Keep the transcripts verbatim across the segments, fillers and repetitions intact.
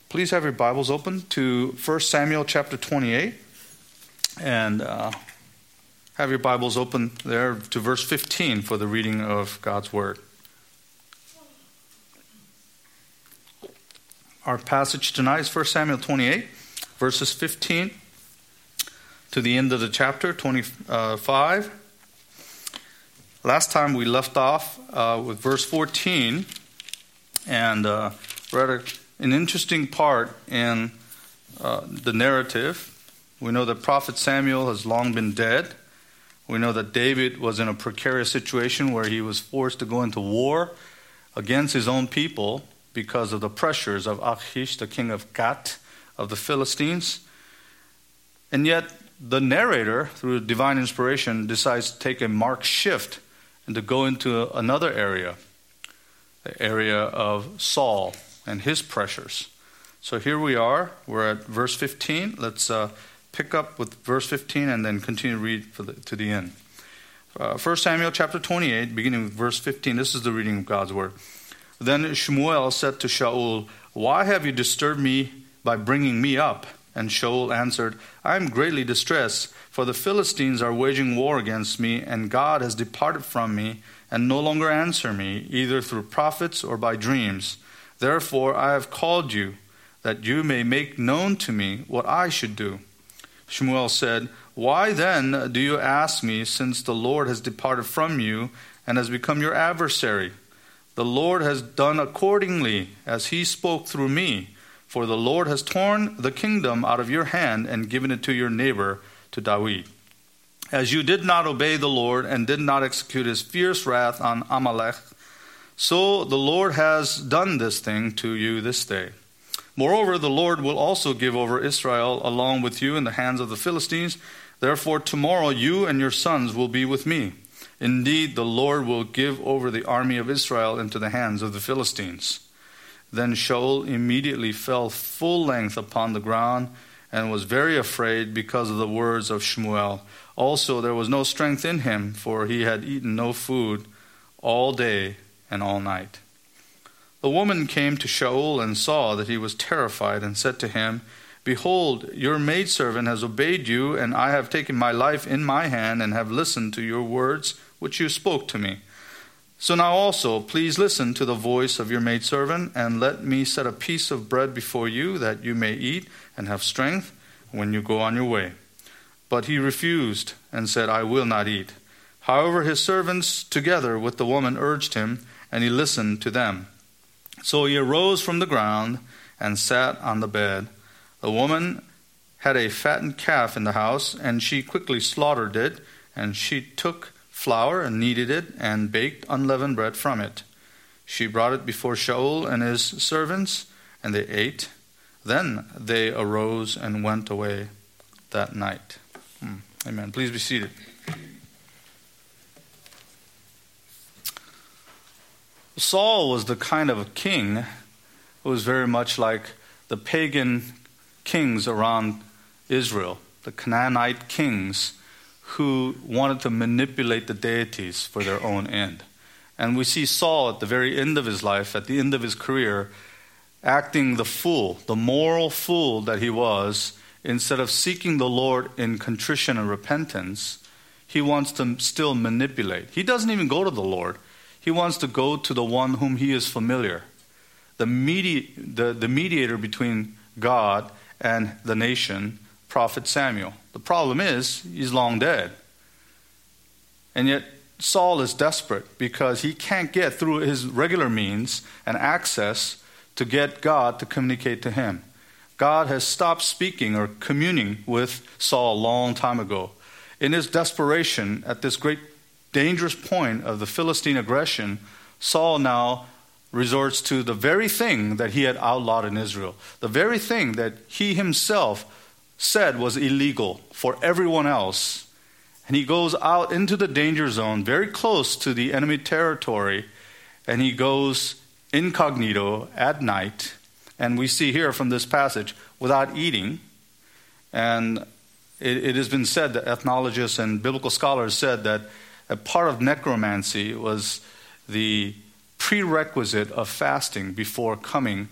Please have your Bibles open to First Samuel chapter twenty-eight. And uh, have your Bibles open there to verse fifteen for the reading of God's Word. Our passage tonight is First Samuel twenty-eight, verses fifteen to the end of the chapter, twenty-five. Last time we left off uh, with verse fourteen, and uh, read a An interesting part in uh, the narrative. We know that Prophet Samuel has long been dead. We know that David was in a precarious situation where he was forced to go into war against his own people because of the pressures of Achish, the king of Gath, of the Philistines. And yet the narrator, through divine inspiration, decides to take a marked shift and to go into another area, the area of Saul and his pressures. So here we are. We're at verse fifteen. Let's uh, pick up with verse fifteen and then continue to read for the, to the end. Uh, First Samuel chapter twenty-eight, beginning with verse fifteen. This is the reading of God's word. Then Shmuel said to Shaul, "Why have you disturbed me by bringing me up?" And Shaul answered, "I am greatly distressed, for the Philistines are waging war against me, and God has departed from me and no longer answer me, either through prophets or by dreams. Therefore I have called you, that you may make known to me what I should do." Shmuel said, "Why then do you ask me, since the Lord has departed from you and has become your adversary? The Lord has done accordingly as he spoke through me, for the Lord has torn the kingdom out of your hand and given it to your neighbor, to David. As you did not obey the Lord and did not execute his fierce wrath on Amalek, so the Lord has done this thing to you this day. Moreover, the Lord will also give over Israel along with you in the hands of the Philistines. Therefore, tomorrow you and your sons will be with me. Indeed, the Lord will give over the army of Israel into the hands of the Philistines." Then Shaul immediately fell full length upon the ground and was very afraid because of the words of Shmuel. Also, there was no strength in him, for he had eaten no food all day and all night. The woman came to Shaul and saw that he was terrified and said to him, "Behold, your maidservant has obeyed you, and I have taken my life in my hand and have listened to your words which you spoke to me. So now also, please listen to the voice of your maidservant, and let me set a piece of bread before you, that you may eat and have strength when you go on your way." But he refused and said, "I will not eat." However, his servants together with the woman urged him, and he listened to them. So he arose from the ground and sat on the bed. The woman had a fattened calf in the house, and she quickly slaughtered it, and she took flour and kneaded it, and baked unleavened bread from it. She brought it before Shaul and his servants, and they ate. Then they arose and went away that night. Hmm. Amen. Please be seated. Saul was the kind of a king who was very much like the pagan kings around Israel, the Canaanite kings who wanted to manipulate the deities for their own end. And we see Saul at the very end of his life, at the end of his career, acting the fool, the moral fool that he was. Instead of seeking the Lord in contrition and repentance, he wants to still manipulate. He doesn't even go to the Lord. He wants to go to the one whom he is familiar, the, medi- the, the mediator between God and the nation, Prophet Samuel. The problem is, he's long dead. And yet, Saul is desperate because he can't get through his regular means and access to get God to communicate to him. God has stopped speaking or communing with Saul a long time ago. In his desperation at this great dangerous point of the Philistine aggression, Saul now resorts to the very thing that he had outlawed in Israel, the very thing that he himself said was illegal for everyone else. And he goes out into the danger zone, very close to the enemy territory, and he goes incognito at night. And we see here from this passage, without eating. And it, it has been said that ethnologists and biblical scholars said that a part of necromancy was the prerequisite of fasting before coming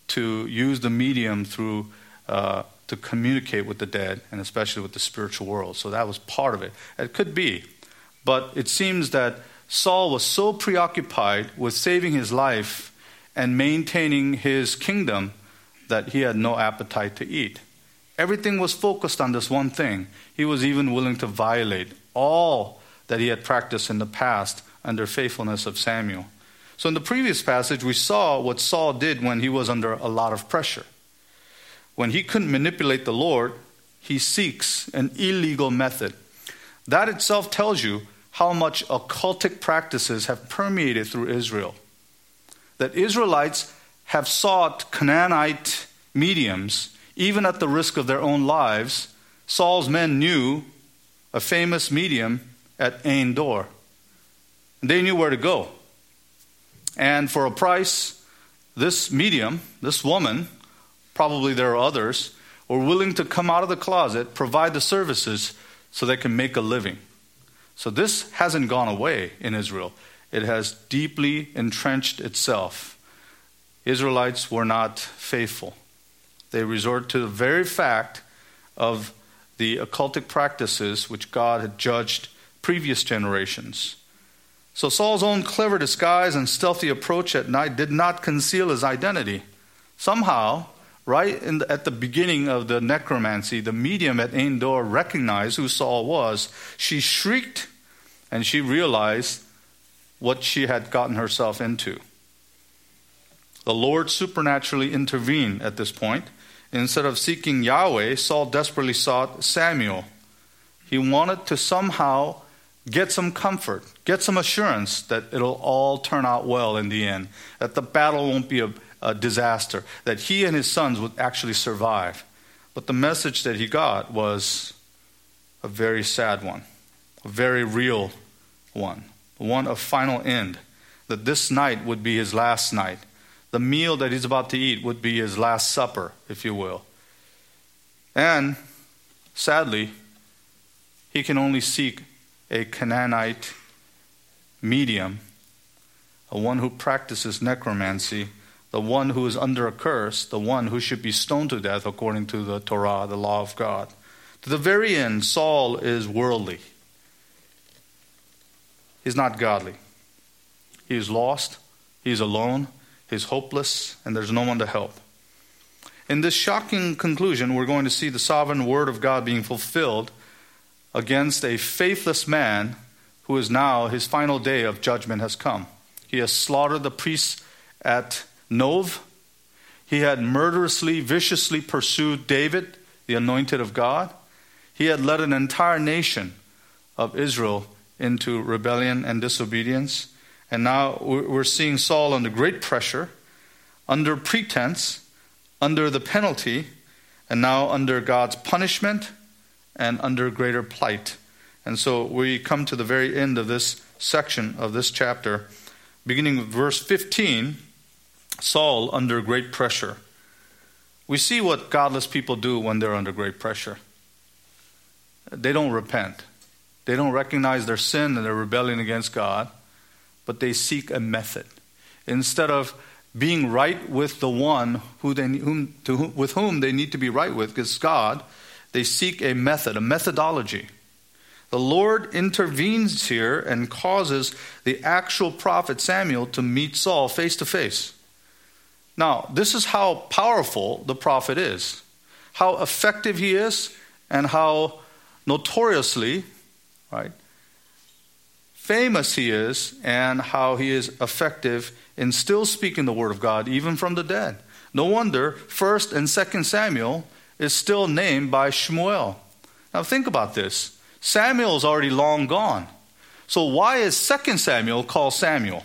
to use the medium through uh, to communicate with the dead, and especially with the spiritual world. So that was part of it. It could be. But it seems that Saul was so preoccupied with saving his life and maintaining his kingdom that he had no appetite to eat. Everything was focused on this one thing. He was even willing to violate all that he had practiced in the past under faithfulness of Samuel. So in the previous passage, we saw what Saul did when he was under a lot of pressure. When he couldn't manipulate the Lord, he seeks an illegal method. That itself tells you how much occultic practices have permeated through Israel. That Israelites have sought Canaanite mediums, even at the risk of their own lives. Saul's men knew a famous medium at Ein Dor. They knew where to go. And for a price, this medium, this woman, probably there are others, were willing to come out of the closet, provide the services so they can make a living. So this hasn't gone away in Israel. It has deeply entrenched itself. Israelites were not faithful. They resort to the very fact of the occultic practices which God had judged previous generations. So Saul's own clever disguise and stealthy approach at night did not conceal his identity. Somehow, right in the, at the beginning of the necromancy, the medium at Ein Dor recognized who Saul was. She shrieked, and she realized what she had gotten herself into. The Lord supernaturally intervened at this point. Instead of seeking Yahweh, Saul desperately sought Samuel. He wanted to somehow get some comfort, get some assurance that it'll all turn out well in the end, that the battle won't be a, a disaster, that he and his sons would actually survive. But the message that he got was a very sad one, a very real one, one of final end, that this night would be his last night. The meal that he's about to eat would be his last supper, if you will. And, sadly, he can only seek a Canaanite medium, a one who practices necromancy, the one who is under a curse, the one who should be stoned to death according to the Torah, the law of God. To the very end, Saul is worldly. He's not godly. He is lost. He is alone. He's hopeless, and there's no one to help. In this shocking conclusion, we're going to see the sovereign word of God being fulfilled against a faithless man who is now, his final day of judgment has come. He has slaughtered the priests at Nov. He had murderously, viciously pursued David, the anointed of God. He had led an entire nation of Israel into rebellion and disobedience. And now we're seeing Saul under great pressure, under pretense, under the penalty, and now under God's punishment and under greater plight. And so we come to the very end of this section of this chapter, beginning with verse fifteen, Saul under great pressure. We see what godless people do when they're under great pressure. They don't repent. They don't recognize their sin and their rebellion against God, but they seek a method. Instead of being right with the one who they, whom, to whom, with whom they need to be right with, because God, they seek a method, a methodology. The Lord intervenes here and causes the actual prophet Samuel to meet Saul face to face. Now, this is how powerful the prophet is, how effective he is, and how notoriously, right, famous he is, and how he is effective in still speaking the word of God, even from the dead. No wonder First and Second Samuel is still named by Shmuel. Now think about this. Samuel is already long gone. So why is Second Samuel called Samuel?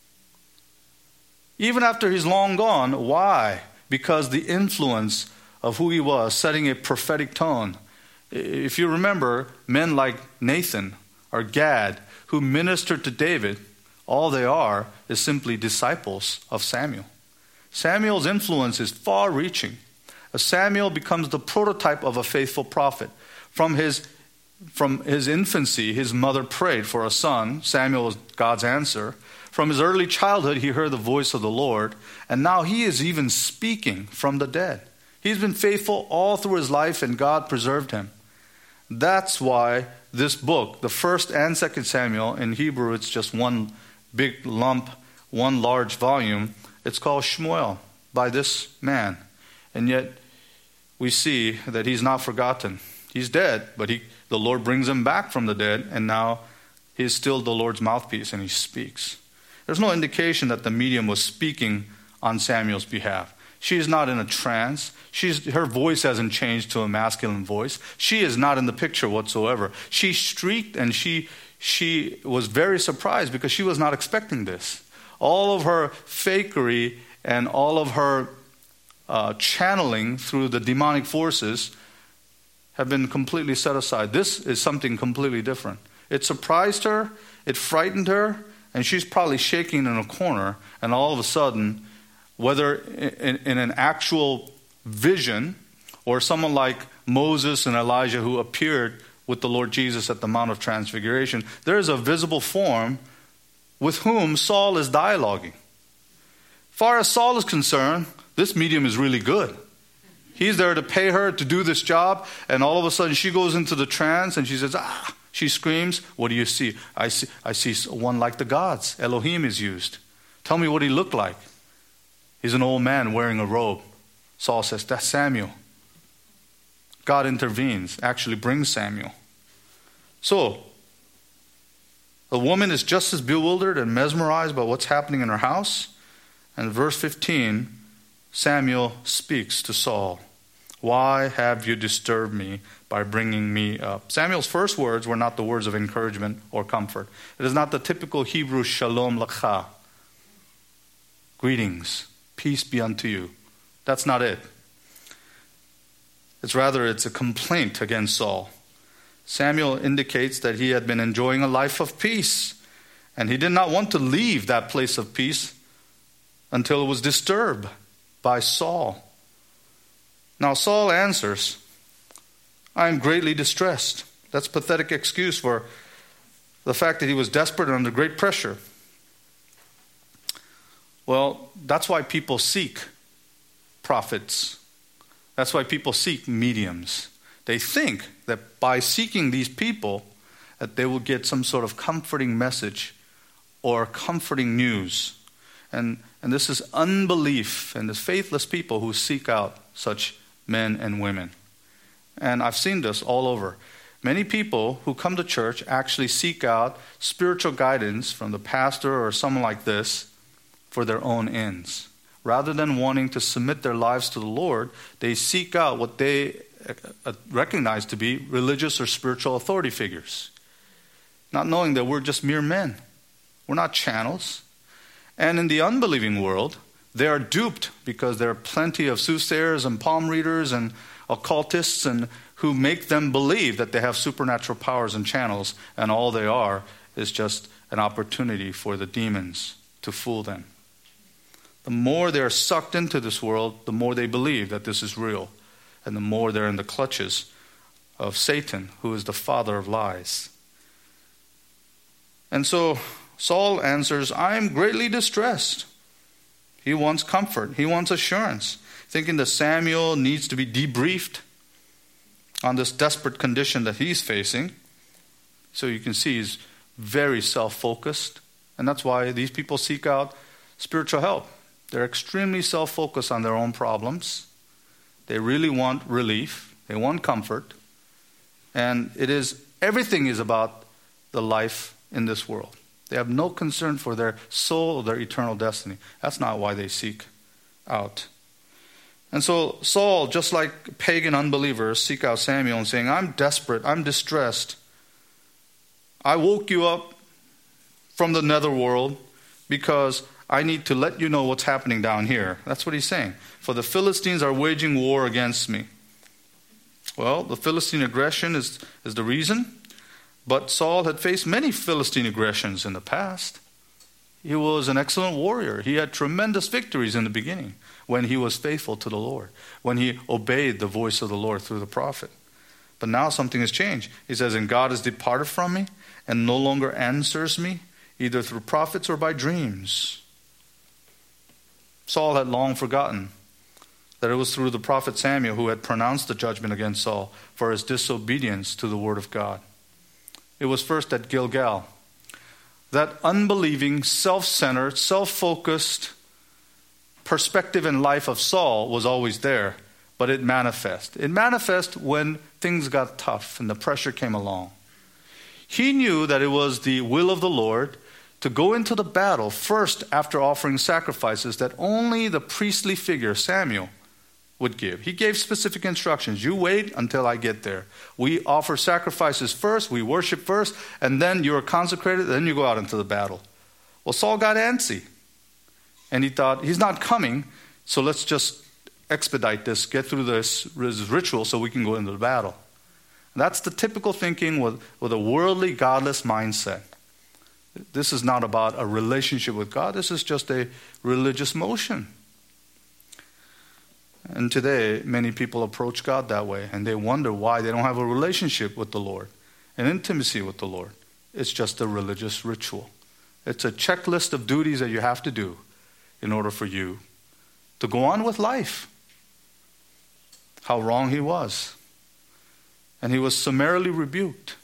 Even after he's long gone, why? Because the influence of who he was, setting a prophetic tone. If you remember, men like Nathan or Gad, who ministered to David, all they are is simply disciples of Samuel. Samuel's influence is far-reaching. Samuel becomes the prototype of a faithful prophet. From his, from his infancy, his mother prayed for a son. Samuel was God's answer. From his early childhood, he heard the voice of the Lord, and now he is even speaking from the dead. He's been faithful all through his life, and God preserved him. That's why this book, the first and second Samuel, in Hebrew it's just one big lump, one large volume. It's called Shmuel, by this man. And yet we see that he's not forgotten. He's dead, but he, the Lord brings him back from the dead, and now he's still the Lord's mouthpiece, and he speaks. There's no indication that the medium was speaking on Samuel's behalf. She is not in a trance. She's, her voice hasn't changed to a masculine voice. She is not in the picture whatsoever. She shrieked, and she, she was very surprised because she was not expecting this. All of her fakery and all of her uh, channeling through the demonic forces have been completely set aside. This is something completely different. It surprised her, it frightened her, and she's probably shaking in a corner, and all of a sudden, whether in, in an actual vision or someone like Moses and Elijah who appeared with the Lord Jesus at the Mount of Transfiguration, there is a visible form with whom Saul is dialoguing. Far as Saul is concerned, this medium is really good. He's there to pay her to do this job, and all of a sudden she goes into the trance and she says, ah, she screams, what do you see? I see, I see one like the gods. Elohim is used. Tell me what he looked like. He's an old man wearing a robe. Saul says, that's Samuel. God intervenes, actually brings Samuel. So, the woman is just as bewildered and mesmerized by what's happening in her house. And verse fifteen, Samuel speaks to Saul. Why have you disturbed me by bringing me up? Samuel's first words were not the words of encouragement or comfort. It is not the typical Hebrew shalom lecha. Greetings, peace be unto you. That's not it. It's rather, it's a complaint against Saul. Samuel indicates that he had been enjoying a life of peace, and he did not want to leave that place of peace until it was disturbed by Saul. Now Saul answers, I am greatly distressed. That's a pathetic excuse for the fact that he was desperate and under great pressure. Well, that's why people seek prophets. That's why people seek mediums. They think that by seeking these people, that they will get some sort of comforting message or comforting news. And, and this is unbelief and the faithless people who seek out such men and women. And I've seen this all over. Many people who come to church actually seek out spiritual guidance from the pastor or someone like this for their own ends. Rather than wanting to submit their lives to the Lord, they seek out what they recognize to be religious or spiritual authority figures, not knowing that we're just mere men. We're not channels. And in the unbelieving world, they are duped because there are plenty of soothsayers and palm readers and occultists and who make them believe that they have supernatural powers and channels, and all they are is just an opportunity for the demons to fool them. The more they are sucked into this world, the more they believe that this is real, and the more they're in the clutches of Satan, who is the father of lies. And so Saul answers, I am greatly distressed. He wants comfort. He wants assurance, thinking that Samuel needs to be debriefed on this desperate condition that he's facing. So you can see he's very self-focused. And that's why these people seek out spiritual help. They're extremely self-focused on their own problems. They really want relief. They want comfort. And it is, everything is about the life in this world. They have no concern for their soul or their eternal destiny. That's not why they seek out. And so Saul, just like pagan unbelievers, seek out Samuel and saying, I'm desperate, I'm distressed. I woke you up from the netherworld because I need to let you know what's happening down here. That's what he's saying. For the Philistines are waging war against me. Well, the Philistine aggression is, is the reason. But Saul had faced many Philistine aggressions in the past. He was an excellent warrior. He had tremendous victories in the beginning when he was faithful to the Lord, when he obeyed the voice of the Lord through the prophet. But now something has changed. He says, and God has departed from me and no longer answers me. either through prophets or by dreams. Saul had long forgotten that it was through the prophet Samuel who had pronounced the judgment against Saul for his disobedience to the word of God. It was first at Gilgal. That unbelieving, self-centered, self-focused perspective in life of Saul was always there, but it manifested. It manifested when things got tough and the pressure came along. He knew that it was the will of the Lord to go into the battle first after offering sacrifices that only the priestly figure, Samuel, would give. He gave specific instructions. You wait until I get there. We offer sacrifices first, we worship first, and then you are consecrated, then you go out into the battle. Well, Saul got antsy. And he thought, he's not coming, so let's just expedite this, get through this ritual so we can go into the battle. And that's the typical thinking with, with a worldly, godless mindset. This is not about a relationship with God. This is just a religious motion. And today, many people approach God that way, and they wonder why they don't have a relationship with the Lord, an intimacy with the Lord. It's just a religious ritual. It's a checklist of duties that you have to do in order for you to go on with life. How wrong he was. And he was summarily rebuked.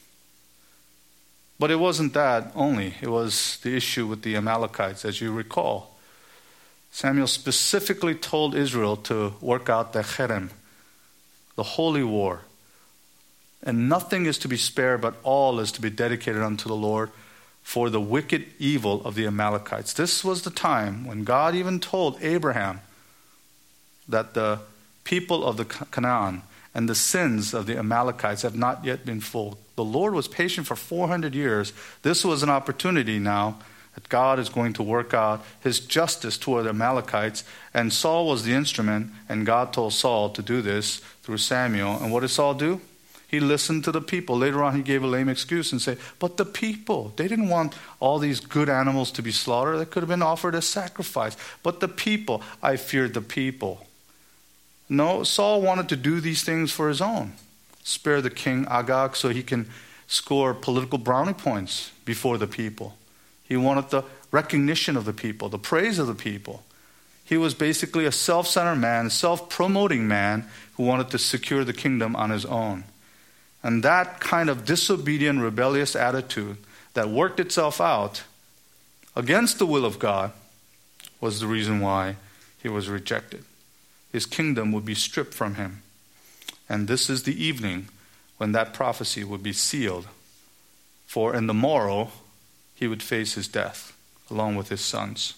But it wasn't that only. It was the issue with the Amalekites, as you recall. Samuel specifically told Israel to work out the cherem, the holy war. And nothing is to be spared, but all is to be dedicated unto the Lord for the wicked evil of the Amalekites. This was the time when God even told Abraham that the people of the Canaan and the sins of the Amalekites have not yet been full. The Lord was patient for four hundred years. This was an opportunity now that God is going to work out his justice toward the Amalekites. And Saul was the instrument, and God told Saul to do this through Samuel. And what did Saul do? He listened to the people. Later on, he gave a lame excuse and said, but the people, they didn't want all these good animals to be slaughtered. They could have been offered as sacrifice. But the people, I feared the people. No, Saul wanted to do these things for his own. Spare the king Agag so he can score political brownie points before the people. He wanted the recognition of the people, the praise of the people. He was basically a self-centered man, a self-promoting man who wanted to secure the kingdom on his own. And that kind of disobedient, rebellious attitude that worked itself out against the will of God was the reason why he was rejected. His kingdom would be stripped from him. And this is the evening when that prophecy would be sealed. For in the morrow, he would face his death along with his sons.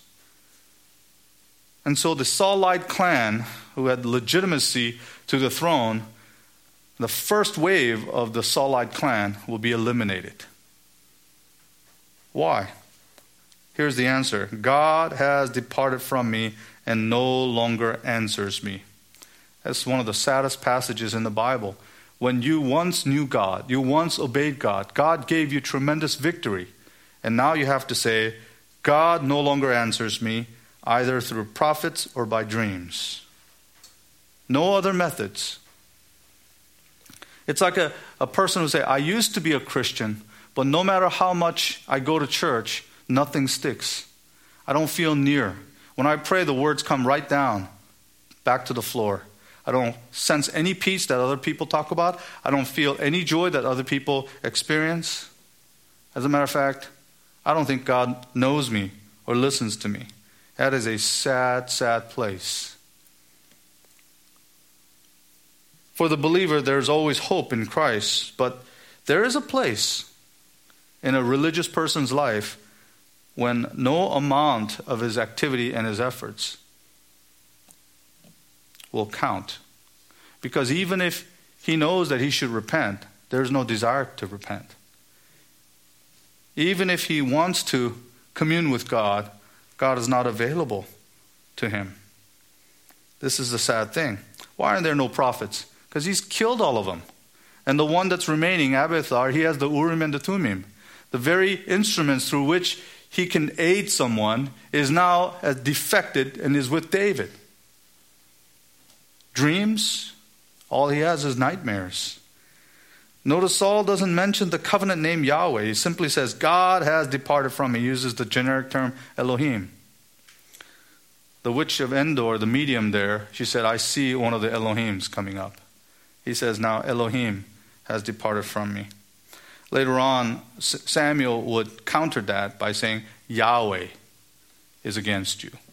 And so the Saulite clan, who had legitimacy to the throne, the first wave of the Saulite clan will be eliminated. Why? Here's the answer. God has departed from me and no longer answers me. That's one of the saddest passages in the Bible. When you once knew God, you once obeyed God, God gave you tremendous victory. And now you have to say, God no longer answers me, either through prophets or by dreams. No other methods. It's like a, a person who say, I used to be a Christian, but no matter how much I go to church, nothing sticks. I don't feel near. When I pray, the words come right down, back to the floor. I don't sense any peace that other people talk about. I don't feel any joy that other people experience. As a matter of fact, I don't think God knows me or listens to me. That is a sad, sad place. For the believer, there's always hope in Christ, but there is a place in a religious person's life when no amount of his activity and his efforts will count. Because even if he knows that he should repent, there's no desire to repent. Even if he wants to commune with God, God is not available to him. This is the sad thing. Why are there no prophets? Because he's killed all of them. And the one that's remaining, Abiathar, he has the Urim and the Thummim. The very instruments through which he can aid someone is now defected and is with David. Dreams, all he has is nightmares. Notice Saul doesn't mention the covenant name Yahweh. He simply says, God has departed from me. He uses the generic term Elohim. The witch of Endor, the medium there, she said, I see one of the Elohims coming up. He says, now Elohim has departed from me. Later on, Samuel would counter that by saying, Yahweh is against you.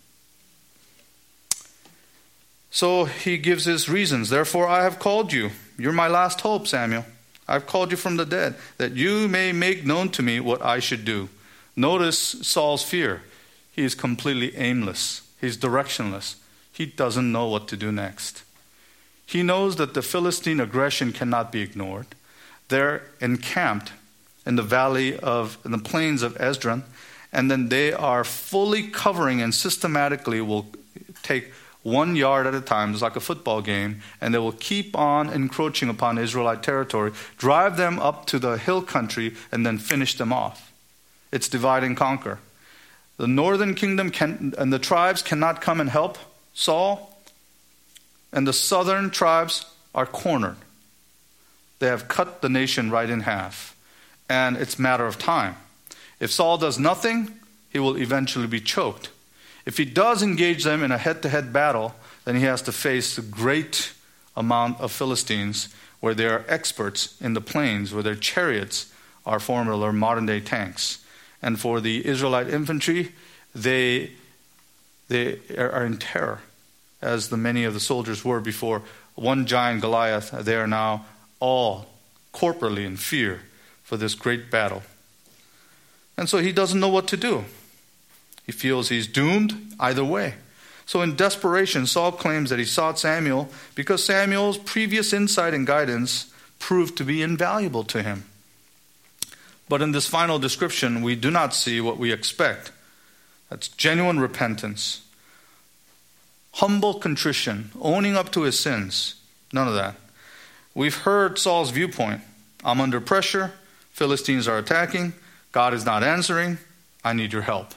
So he gives his reasons. Therefore, I have called you. You're my last hope, Samuel. I've called you from the dead, that you may make known to me what I should do. Notice Saul's fear. He is completely aimless. He's directionless. He doesn't know what to do next. He knows that the Philistine aggression cannot be ignored. They're encamped in the valley of, in the plains of Esdron, and then they are fully covering and systematically will take one yard at a time. It's like a football game, and they will keep on encroaching upon Israelite territory, drive them up to the hill country, and then finish them off. It's divide and conquer. The northern kingdom can, and the tribes cannot come and help Saul, and the southern tribes are cornered. They have cut the nation right in half, and it's a matter of time. If Saul does nothing, he will eventually be choked. If he does engage them in a head-to-head battle, then he has to face a great amount of Philistines where they are experts in the plains, where their chariots are formidable or modern-day tanks. And for the Israelite infantry, they, they are in terror, as the many of the soldiers were before one giant Goliath. They are now all corporately in fear for this great battle. And so he doesn't know what to do. He feels he's doomed either way. So in desperation, Saul claims that he sought Samuel because Samuel's previous insight and guidance proved to be invaluable to him. But in this final description, we do not see what we expect. That's genuine repentance, humble contrition, owning up to his sins. None of that. We've heard Saul's viewpoint. I'm under pressure. Philistines are attacking. God is not answering. I need your help.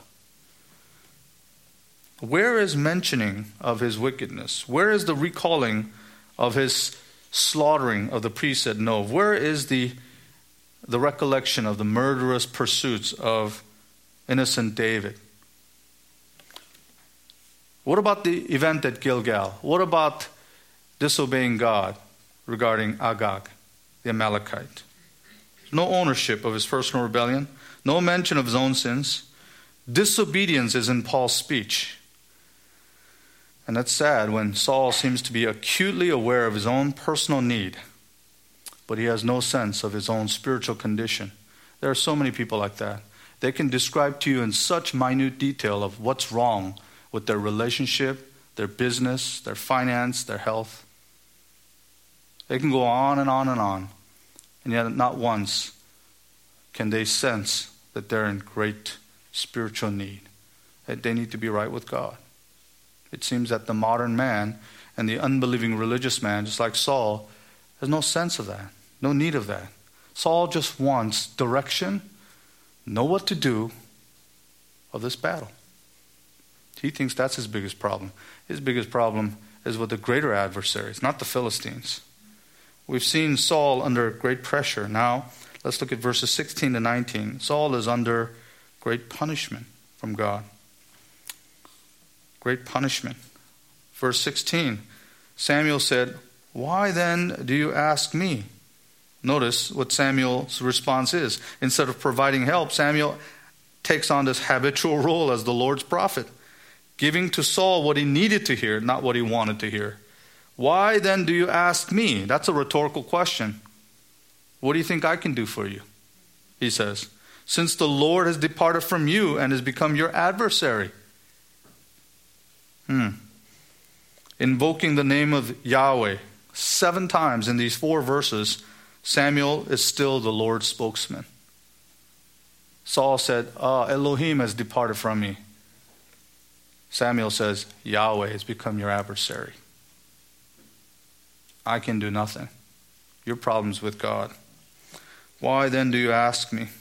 Where is mentioning of his wickedness? Where is the recalling of his slaughtering of the priests at Nob? Where is the, the recollection of the murderous pursuits of innocent David? What about the event at Gilgal? What about disobeying God regarding Agag, the Amalekite? No ownership of his personal rebellion. No mention of his own sins. Disobedience is in Paul's speech. And that's sad when Saul seems to be acutely aware of his own personal need, but he has no sense of his own spiritual condition. There are so many people like that. They can describe to you in such minute detail of what's wrong with their relationship, their business, their finance, their health. They can go on and on and on, and yet not once can they sense that they're in great spiritual need, that they need to be right with God. It seems that the modern man and the unbelieving religious man, just like Saul, has no sense of that, no need of that. Saul just wants direction, know what to do of this battle. He thinks that's his biggest problem. His biggest problem is with the greater adversaries, not the Philistines. We've seen Saul under great pressure. Now, let's look at verses sixteen to nineteen. Saul is under great punishment from God. Great punishment. Verse sixteen, Samuel said, "Why then do you ask me?" Notice what Samuel's response is. Instead of providing help, Samuel takes on this habitual role as the Lord's prophet, giving to Saul what he needed to hear, not what he wanted to hear. Why then do you ask me? That's a rhetorical question. What do you think I can do for you? He says, since the Lord has departed from you and has become your adversary. Hmm. Invoking the name of Yahweh seven times in these four verses, Samuel is still the Lord's spokesman. Saul said, oh, Elohim has departed from me. Samuel says, Yahweh has become your adversary. I can do nothing. Your problem's with God. Why then do you ask me?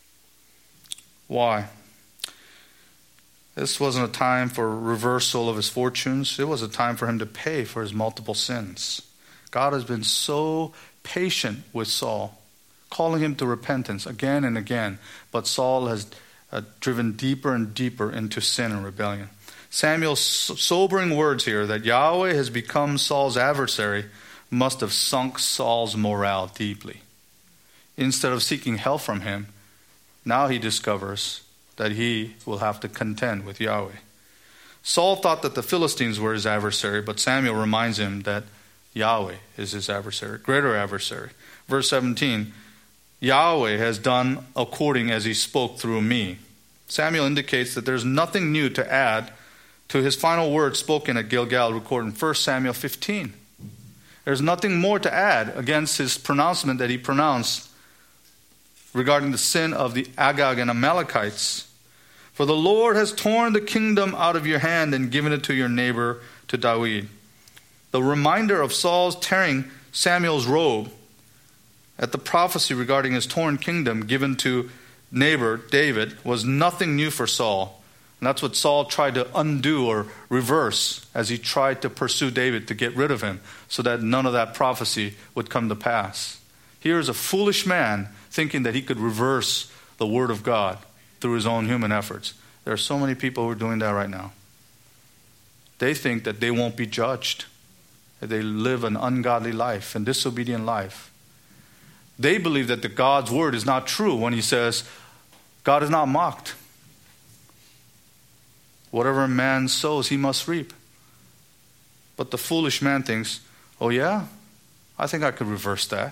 Why? This wasn't a time for reversal of his fortunes. It was a time for him to pay for his multiple sins. God has been so patient with Saul. calling him to repentance again and again. But Saul has uh, driven deeper and deeper into sin and rebellion. Samuel's sobering words here that Yahweh has become Saul's adversary must have sunk Saul's morale deeply. Instead of seeking help from him, now he discovers that he will have to contend with Yahweh. Saul thought that the Philistines were his adversary, but Samuel reminds him that Yahweh is his adversary, greater adversary. Verse seventeen, Yahweh has done according as he spoke through me. Samuel indicates that there's nothing new to add to his final words spoken at Gilgal, recorded in First Samuel fifteen. There's nothing more to add against his pronouncement that he pronounced regarding the sin of the Agag and Amalekites. For the Lord has torn the kingdom out of your hand and given it to your neighbor, to David. The reminder of Saul's tearing Samuel's robe at the prophecy regarding his torn kingdom given to neighbor David was nothing new for Saul. And that's what Saul tried to undo or reverse as he tried to pursue David to get rid of him so that none of that prophecy would come to pass. Here is a foolish man thinking that he could reverse the word of God through his own human efforts. There are so many people who are doing that right now. They think that they won't be judged, that they live an ungodly life, a disobedient life. They believe that the God's word is not true when he says, God is not mocked. Whatever a man sows, he must reap. But the foolish man thinks, oh yeah, I think I could reverse that.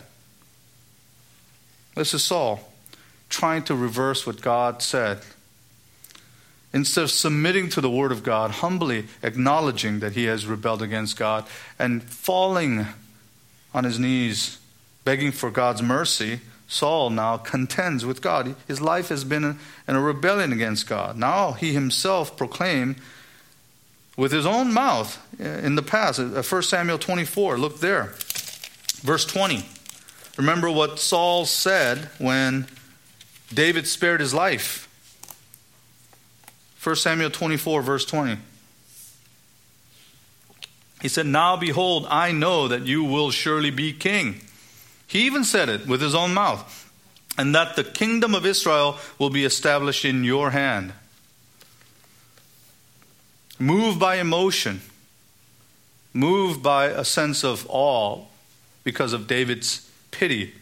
This is Saul trying to reverse what God said. Instead of submitting to the word of God, humbly acknowledging that he has rebelled against God and falling on his knees, begging for God's mercy, Saul now contends with God. His life has been in a rebellion against God. Now he himself proclaimed with his own mouth in the past, First Samuel twenty-four, look there, verse twenty. Remember what Saul said when David spared his life. First Samuel twenty-four, verse twenty. He said, now behold, I know that you will surely be king. He even said it with his own mouth. And that the kingdom of Israel will be established in your hand. Moved by emotion. Moved by a sense of awe because of David's pity.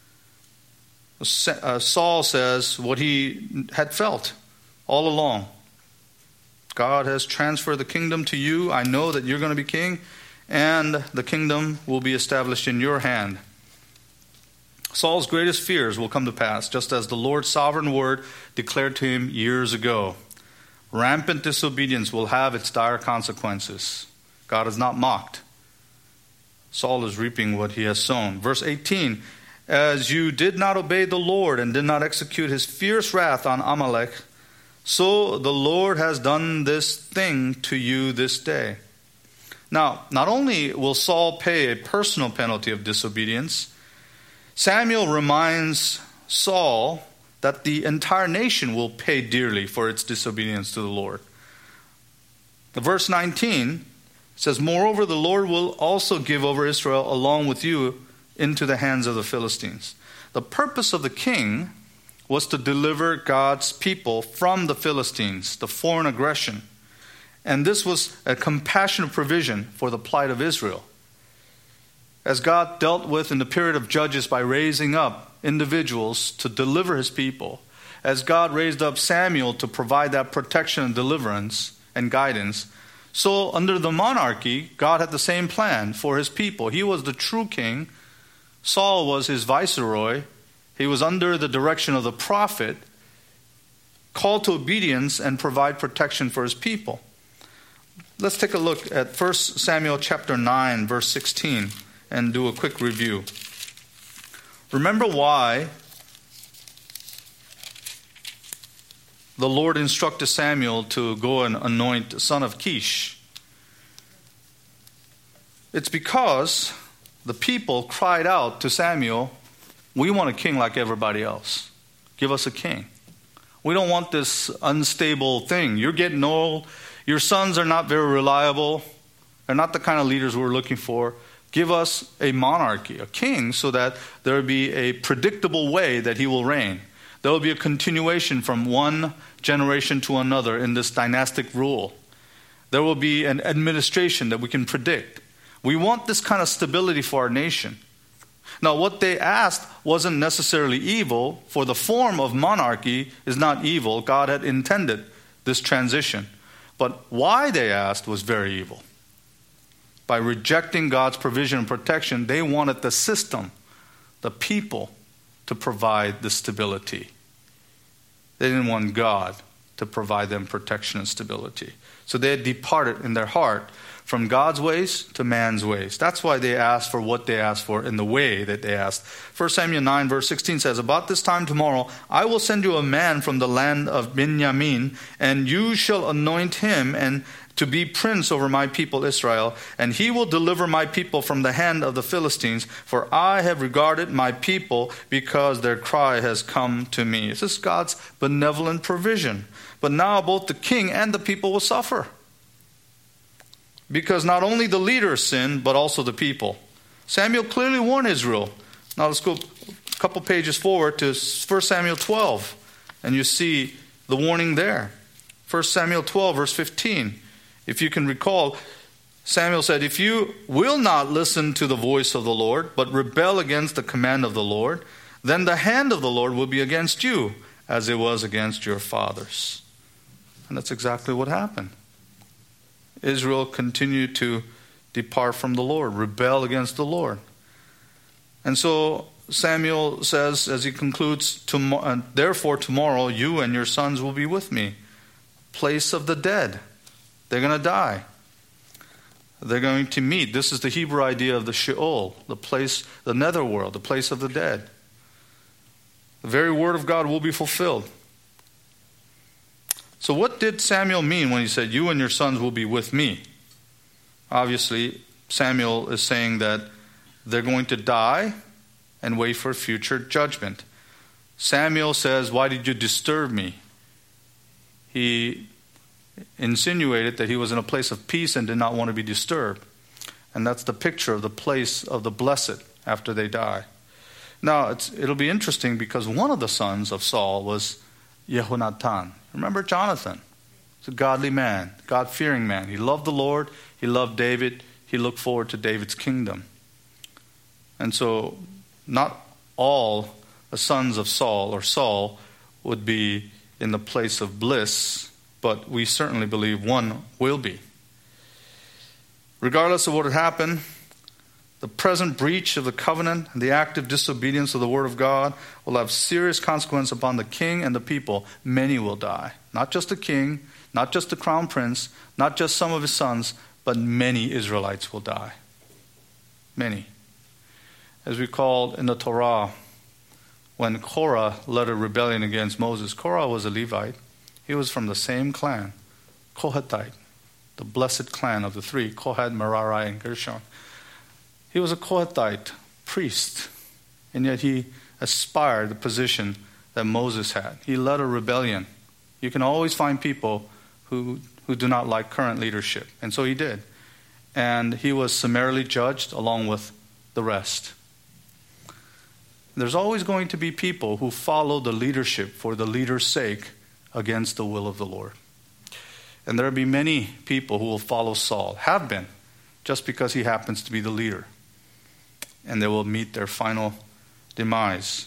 Saul says what he had felt all along. God has transferred the kingdom to you. I know that you're going to be king, and the kingdom will be established in your hand. Saul's greatest fears will come to pass, just as the Lord's sovereign word declared to him years ago. Rampant disobedience will have its dire consequences. God is not mocked. Saul is reaping what he has sown. Verse eighteen, as you did not obey the Lord and did not execute his fierce wrath on Amalek, so the Lord has done this thing to you this day. Now, not only will Saul pay a personal penalty of disobedience, Samuel reminds Saul that the entire nation will pay dearly for its disobedience to the Lord. The verse nineteen says, moreover, the Lord will also give over Israel along with you into the hands of the Philistines. The purpose of the king was to deliver God's people from the Philistines, the foreign aggression. And this was a compassionate provision for the plight of Israel. As God dealt with in the period of Judges by raising up individuals to deliver his people, as God raised up Samuel to provide that protection and deliverance and guidance, so under the monarchy, God had the same plan for his people. He was the true king. Saul was his viceroy. He was under the direction of the prophet, called to obedience and provide protection for his people. Let's take a look at First Samuel chapter nine, verse sixteen, and do a quick review. Remember why the Lord instructed Samuel to go and anoint the son of Kish. It's because the people cried out to Samuel, we want a king like everybody else. Give us a king. We don't want this unstable thing. You're getting old. Your sons are not very reliable. They're not the kind of leaders we're looking for. Give us a monarchy, a king, so that there will be a predictable way that he will reign. There will be a continuation from one generation to another in this dynastic rule. There will be an administration that we can predict. We want this kind of stability for our nation. Now, what they asked wasn't necessarily evil, for the form of monarchy is not evil. God had intended this transition. But why they asked was very evil. By rejecting God's provision and protection, they wanted the system, the people, to provide the stability. They didn't want God to provide them protection and stability. So they had departed in their heart from God's ways to man's ways. That's why they asked for what they asked for in the way that they asked. First Samuel nine verse sixteen says, "About this time tomorrow, I will send you a man from the land of Benjamin, and you shall anoint him and to be prince over my people Israel, and he will deliver my people from the hand of the Philistines, for I have regarded my people because their cry has come to me." This is God's benevolent provision. But now both the king and the people will suffer. Because not only the leaders sin, but also the people. Samuel clearly warned Israel. Now let's go a couple pages forward to First Samuel twelve, and you see the warning there. First Samuel twelve, verse fifteen. If you can recall, Samuel said, "If you will not listen to the voice of the Lord, but rebel against the command of the Lord, then the hand of the Lord will be against you, as it was against your fathers." And that's exactly what happened. Israel continued to depart from the Lord, rebel against the Lord. And so Samuel says, as he concludes, "Therefore tomorrow you and your sons will be with me." Place of the dead. They're going to die. They're going to meet. This is the Hebrew idea of the Sheol, the place, the netherworld, the place of the dead. The very word of God will be fulfilled. So what did Samuel mean when he said, "You and your sons will be with me"? Obviously, Samuel is saying that they're going to die and wait for future judgment. Samuel says, "Why did you disturb me?" He insinuated that he was in a place of peace and did not want to be disturbed. And that's the picture of the place of the blessed after they die. Now, it's, it'll be interesting because one of the sons of Saul was Jehonatan. Remember Jonathan? He's a godly man, God-fearing man. He loved the Lord. He loved David. He looked forward to David's kingdom. And so not all the sons of Saul or Saul would be in the place of bliss, but we certainly believe one will be. Regardless of what had happened, the present breach of the covenant and the active disobedience of the word of God will have serious consequence upon the king and the people. Many will die. Not just the king, not just the crown prince, not just some of his sons, but many Israelites will die. Many. As we called in the Torah, when Korah led a rebellion against Moses, Korah was a Levite. He was from the same clan, Kohathite, the blessed clan of the three, Kohath, Merari, and Gershon. He was a Kohathite priest, and yet he aspired the position that Moses had. He led a rebellion. You can always find people who, who do not like current leadership, and so he did. And he was summarily judged along with the rest. There's always going to be people who follow the leadership for the leader's sake against the will of the Lord. And there will be many people who will follow Saul, have been, just because he happens to be the leader. And they will meet their final demise.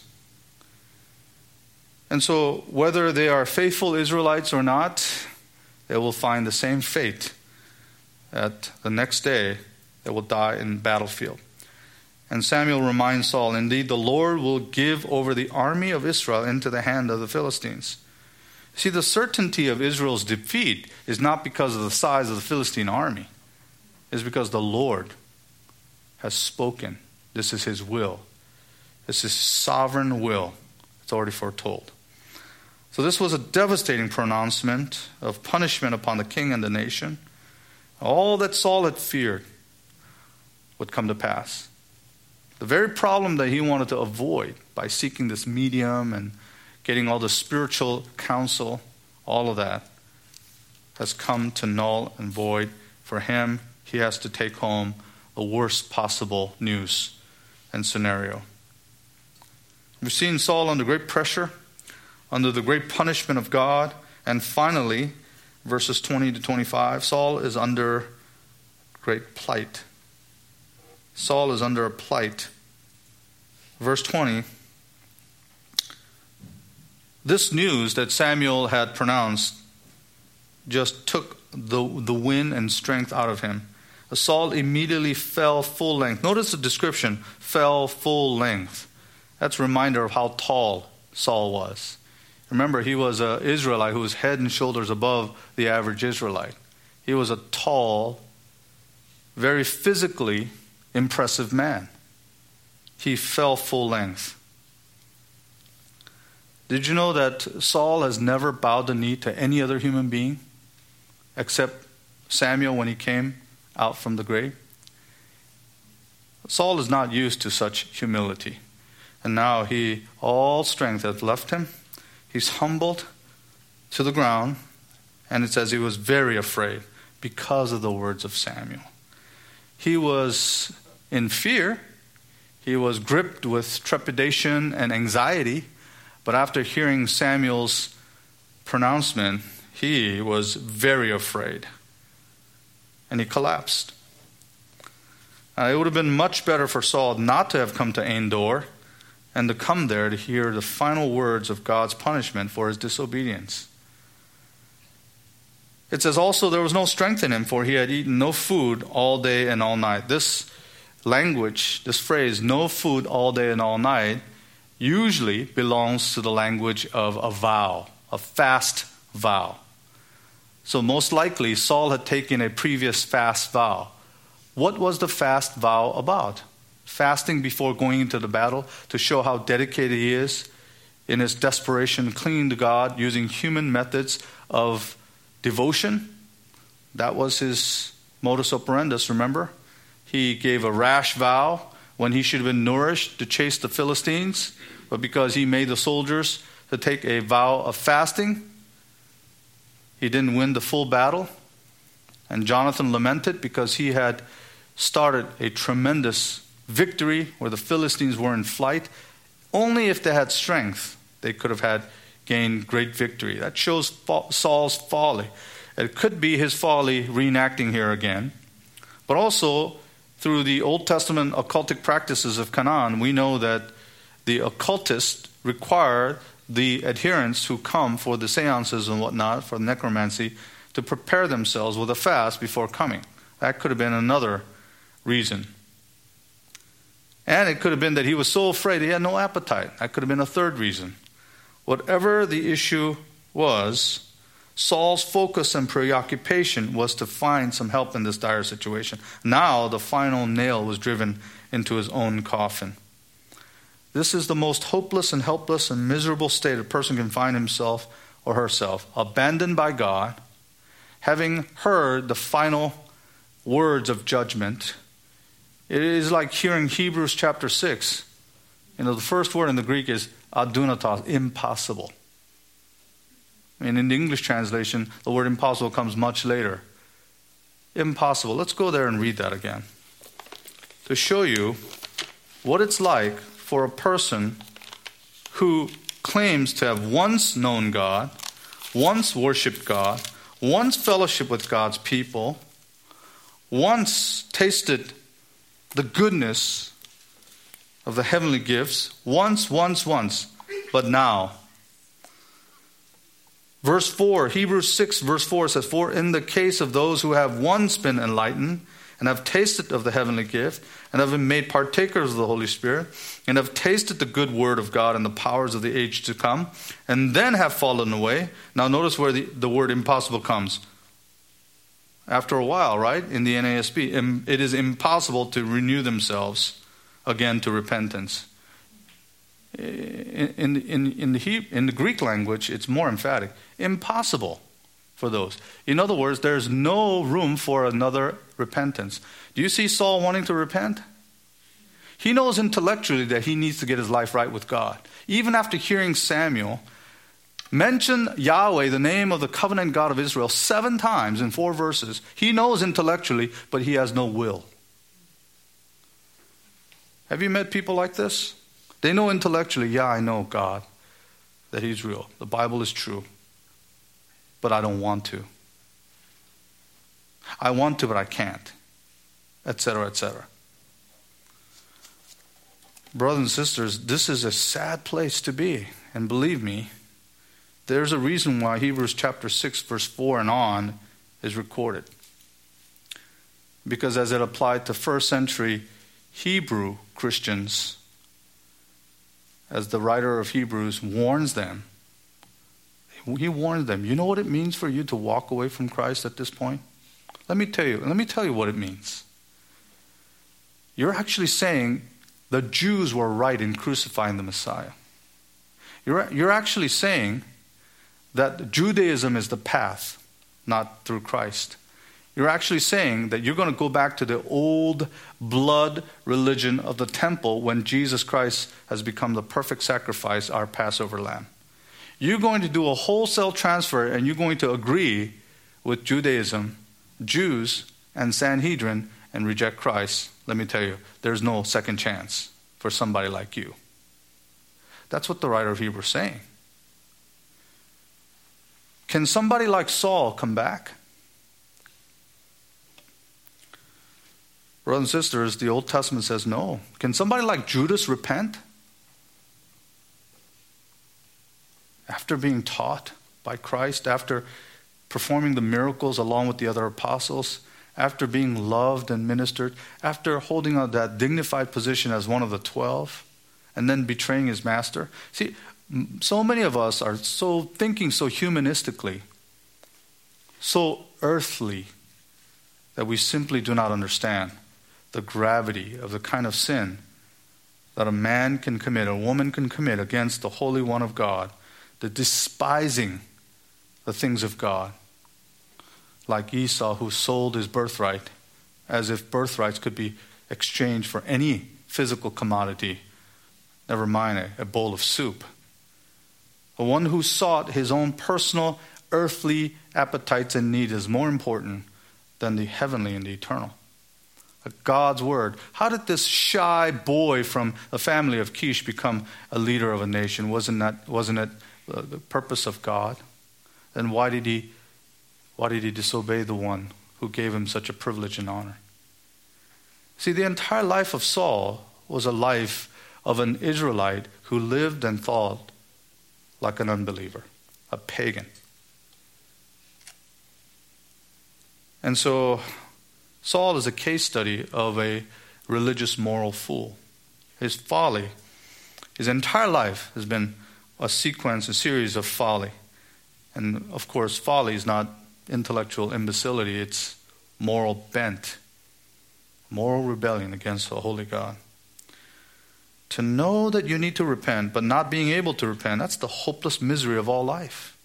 And so whether they are faithful Israelites or not, they will find the same fate at the next day. They will die in battlefield. And Samuel reminds Saul, "Indeed, the Lord will give over the army of Israel into the hand of the Philistines." See, the certainty of Israel's defeat is not because of the size of the Philistine army. It's because the Lord has spoken. This is his will. This is sovereign will. It's already foretold. So this was a devastating pronouncement of punishment upon the king and the nation. All that Saul had feared would come to pass. The very problem that he wanted to avoid by seeking this medium and getting all the spiritual counsel, all of that has come to null and void for him he has to take home the worst possible news and scenario. We've seen Saul under great pressure, under the great punishment of God, and finally, verses twenty to twenty-five, Saul is under great plight. Saul is under a plight. Verse twenty, this news that Samuel had pronounced just took the, the wind and strength out of him. Saul immediately fell full length. Notice the description, fell full length. That's a reminder of how tall Saul was. Remember, he was an Israelite who was head and shoulders above the average Israelite. He was a tall, very physically impressive man. He fell full length. Did you know that Saul has never bowed the knee to any other human being except Samuel when he came out from the grave? Saul is not used to such humility. And now he, all strength has left him. He's humbled to the ground. And it says he was very afraid because of the words of Samuel. He was in fear. He was gripped with trepidation and anxiety. But after hearing Samuel's pronouncement, he was very afraid. And he collapsed. Uh, it would have been much better for Saul not to have come to Endor and to come there to hear the final words of God's punishment for his disobedience. It says also there was no strength in him, for he had eaten no food all day and all night. This language, this phrase, no food all day and all night, usually belongs to the language of a vow, a fast vow. So most likely Saul had taken a previous fast vow. What was the fast vow about? Fasting before going into the battle to show how dedicated he is in his desperation, clinging to God, using human methods of devotion. That was his modus operandi, remember? He gave a rash vow when he should have been nourished to chase the Philistines, but because he made the soldiers to take a vow of fasting, he didn't win the full battle. And Jonathan lamented because he had started a tremendous victory where the Philistines were in flight. Only if they had strength, they could have had gained great victory. That shows Saul's folly. It could be his folly reenacting here again. But also, through the Old Testament occultic practices of Canaan, we know that the occultists require the adherents who come for the seances and whatnot, for necromancy, to prepare themselves with a fast before coming. That could have been another reason. And it could have been that he was so afraid he had no appetite. That could have been a third reason. Whatever the issue was, Saul's focus and preoccupation was to find some help in this dire situation. Now the final nail was driven into his own coffin. This is the most hopeless and helpless and miserable state a person can find himself or herself. Abandoned by God, having heard the final words of judgment. It is like hearing Hebrews chapter six. You know, the first word in the Greek is adunatos, impossible. I mean, in the English translation, the word impossible comes much later. Impossible. Let's go there and read that again. To show you what it's like for a person who claims to have once known God, once worshipped God, once fellowship with God's people, once tasted the goodness of the heavenly gifts, once, once, once, but now. Verse four, Hebrews six, verse four says, for in the case of those who have once been enlightened and have tasted of the heavenly gift and have been made partakers of the Holy Spirit and have tasted the good word of God and the powers of the age to come and then have fallen away. Now notice where the, the word impossible comes. After a while, right? In the N A S B, it is impossible to renew themselves again to repentance. In, in, in, the, Hebrew, in the Greek language, it's more emphatic. Impossible for those. In other words, there's no room for another repentance. Do you see Saul wanting to repent? He knows intellectually that he needs to get his life right with God. Even after hearing Samuel mention Yahweh, the name of the covenant God of Israel, seven times in four verses. He knows intellectually, but he has no will. Have you met people like this? They know intellectually, yeah, I know God, that he's real. The Bible is true. But I don't want to. I want to, but I can't. Etc., et cetera. Brothers and sisters, this is a sad place to be. And believe me, there's a reason why Hebrews chapter six, verse four and on is recorded. Because as it applied to first century Hebrew Christians, as the writer of Hebrews warns them, he warns them, you know what it means for you to walk away from Christ at this point? Let me tell you, let me tell you what it means. You're actually saying the Jews were right in crucifying the Messiah. You're, you're actually saying that Judaism is the path, not through Christ. You're actually saying that you're going to go back to the old blood religion of the temple when Jesus Christ has become the perfect sacrifice, our Passover lamb. You're going to do a wholesale transfer and you're going to agree with Judaism, Jews, and Sanhedrin and reject Christ. Let me tell you, there's no second chance for somebody like you. That's what the writer of Hebrews is saying. Can somebody like Saul come back? Brothers and sisters, the Old Testament says no. Can somebody like Judas repent? After being taught by Christ, after performing the miracles along with the other apostles, after being loved and ministered, after holding on that dignified position as one of the twelve, and then betraying his master. See, so many of us are so thinking so humanistically, so earthly, that we simply do not understand the gravity of the kind of sin that a man can commit, a woman can commit against the Holy One of God, the despising the things of God. Like Esau, who sold his birthright as if birthrights could be exchanged for any physical commodity, never mind a, a bowl of soup. The one who sought his own personal earthly appetites and needs is more important than the heavenly and the eternal. God's word. How did this shy boy from the family of Kish become a leader of a nation? Wasn't that wasn't it the purpose of God? Then why did he why did he disobey the one who gave him such a privilege and honor? See, the entire life of Saul was a life of an Israelite who lived and thought like an unbeliever, a pagan. And so Saul is a case study of a religious moral fool. His folly, his entire life has been a sequence, a series of folly. And of course, folly is not intellectual imbecility, it's moral bent, moral rebellion against the holy God. To know that you need to repent, but not being able to repent, that's the hopeless misery of all life.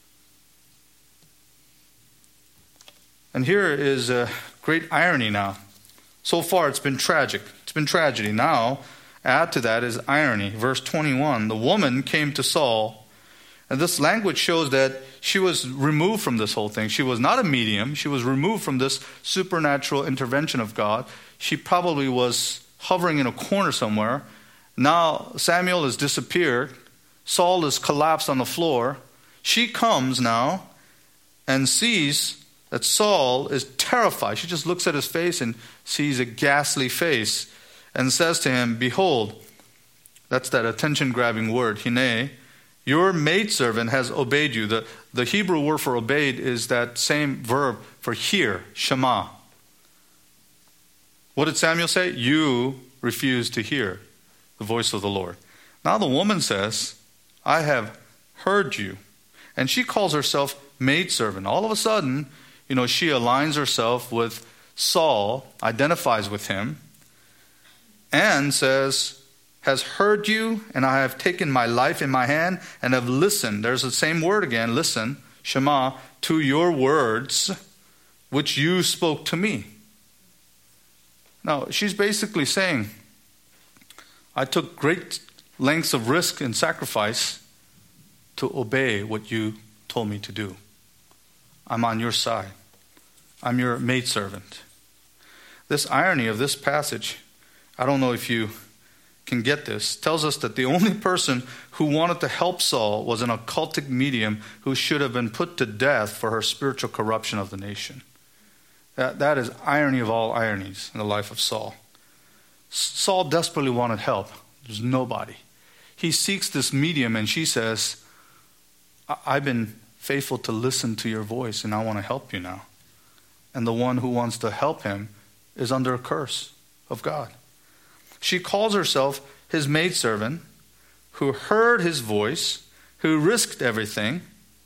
And here is a great irony now. So far it's been tragic. It's been tragedy. Now, add to that is irony. Verse twenty-one, the woman came to Saul. And this language shows that she was removed from this whole thing. She was not a medium. She was removed from this supernatural intervention of God. She probably was hovering in a corner somewhere. Now Samuel has disappeared. Saul has collapsed on the floor. She comes now and sees that Saul is terrified. She just looks at his face and sees a ghastly face and says to him, behold, that's that attention-grabbing word, hine, your maidservant has obeyed you. The, the Hebrew word for obeyed is that same verb for hear, shema. What did Samuel say? You refused to hear the voice of the Lord. Now the woman says, I have heard you. And she calls herself maidservant. All of a sudden, you know, she aligns herself with Saul, identifies with him, and says, has heard you, and I have taken my life in my hand and have listened. There's the same word again, listen, shema, to your words, which you spoke to me. Now, she's basically saying, I took great lengths of risk and sacrifice to obey what you told me to do. I'm on your side. I'm your maidservant. This irony of this passage, I don't know if you can get this, tells us that the only person who wanted to help Saul was an occultic medium who should have been put to death for her spiritual corruption of the nation. That, that is irony of all ironies in the life of Saul. Saul desperately wanted help. There's nobody. He seeks this medium and she says, I've been faithful to listen to your voice and I want to help you now. And the one who wants to help him is under a curse of God. She calls herself his maidservant, who heard his voice, who risked everything,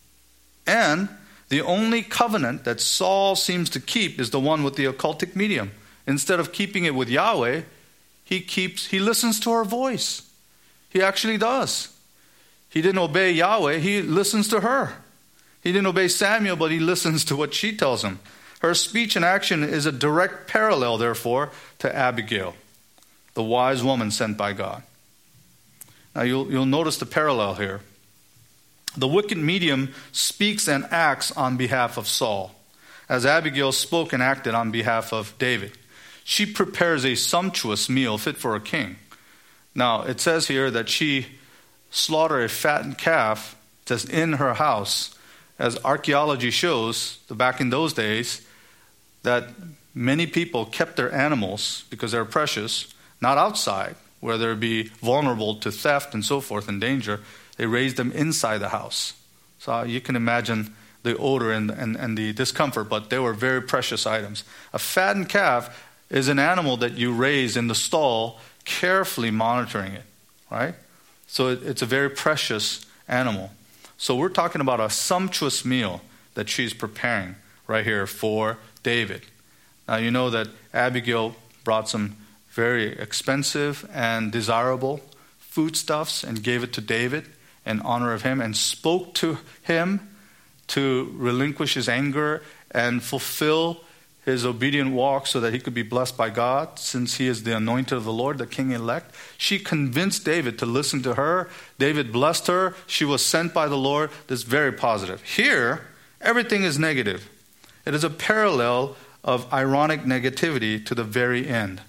and the only covenant that Saul seems to keep is the one with the occultic medium. Instead of keeping it with Yahweh, he keeps he listens to her voice. He actually does. He didn't obey Yahweh, he listens to her. He didn't obey Samuel, but he listens to what she tells him. Her speech and action is a direct parallel, therefore, to Abigail, the wise woman sent by God. Now you'll, you'll notice the parallel here. The wicked medium speaks and acts on behalf of Saul, as Abigail spoke and acted on behalf of David. She prepares a sumptuous meal fit for a king. Now, it says here that she slaughtered a fattened calf just in her house. As archaeology shows, back in those days, that many people kept their animals, because they're precious, not outside, where they'd be vulnerable to theft and so forth and danger. They raised them inside the house. So you can imagine the odor and, and, and the discomfort, but they were very precious items. A fattened calf is an animal that you raise in the stall, carefully monitoring it, right? So it, it's a very precious animal. So we're talking about a sumptuous meal that she's preparing right here for David. Now you know that Abigail brought some very expensive and desirable foodstuffs and gave it to David in honor of him and spoke to him to relinquish his anger and fulfill his obedient walk so that he could be blessed by God, since he is the anointed of the Lord, the king-elect. She convinced David to listen to her. David blessed her. She was sent by the Lord. This is very positive. Here, everything is negative. It is a parallel of ironic negativity to the very end.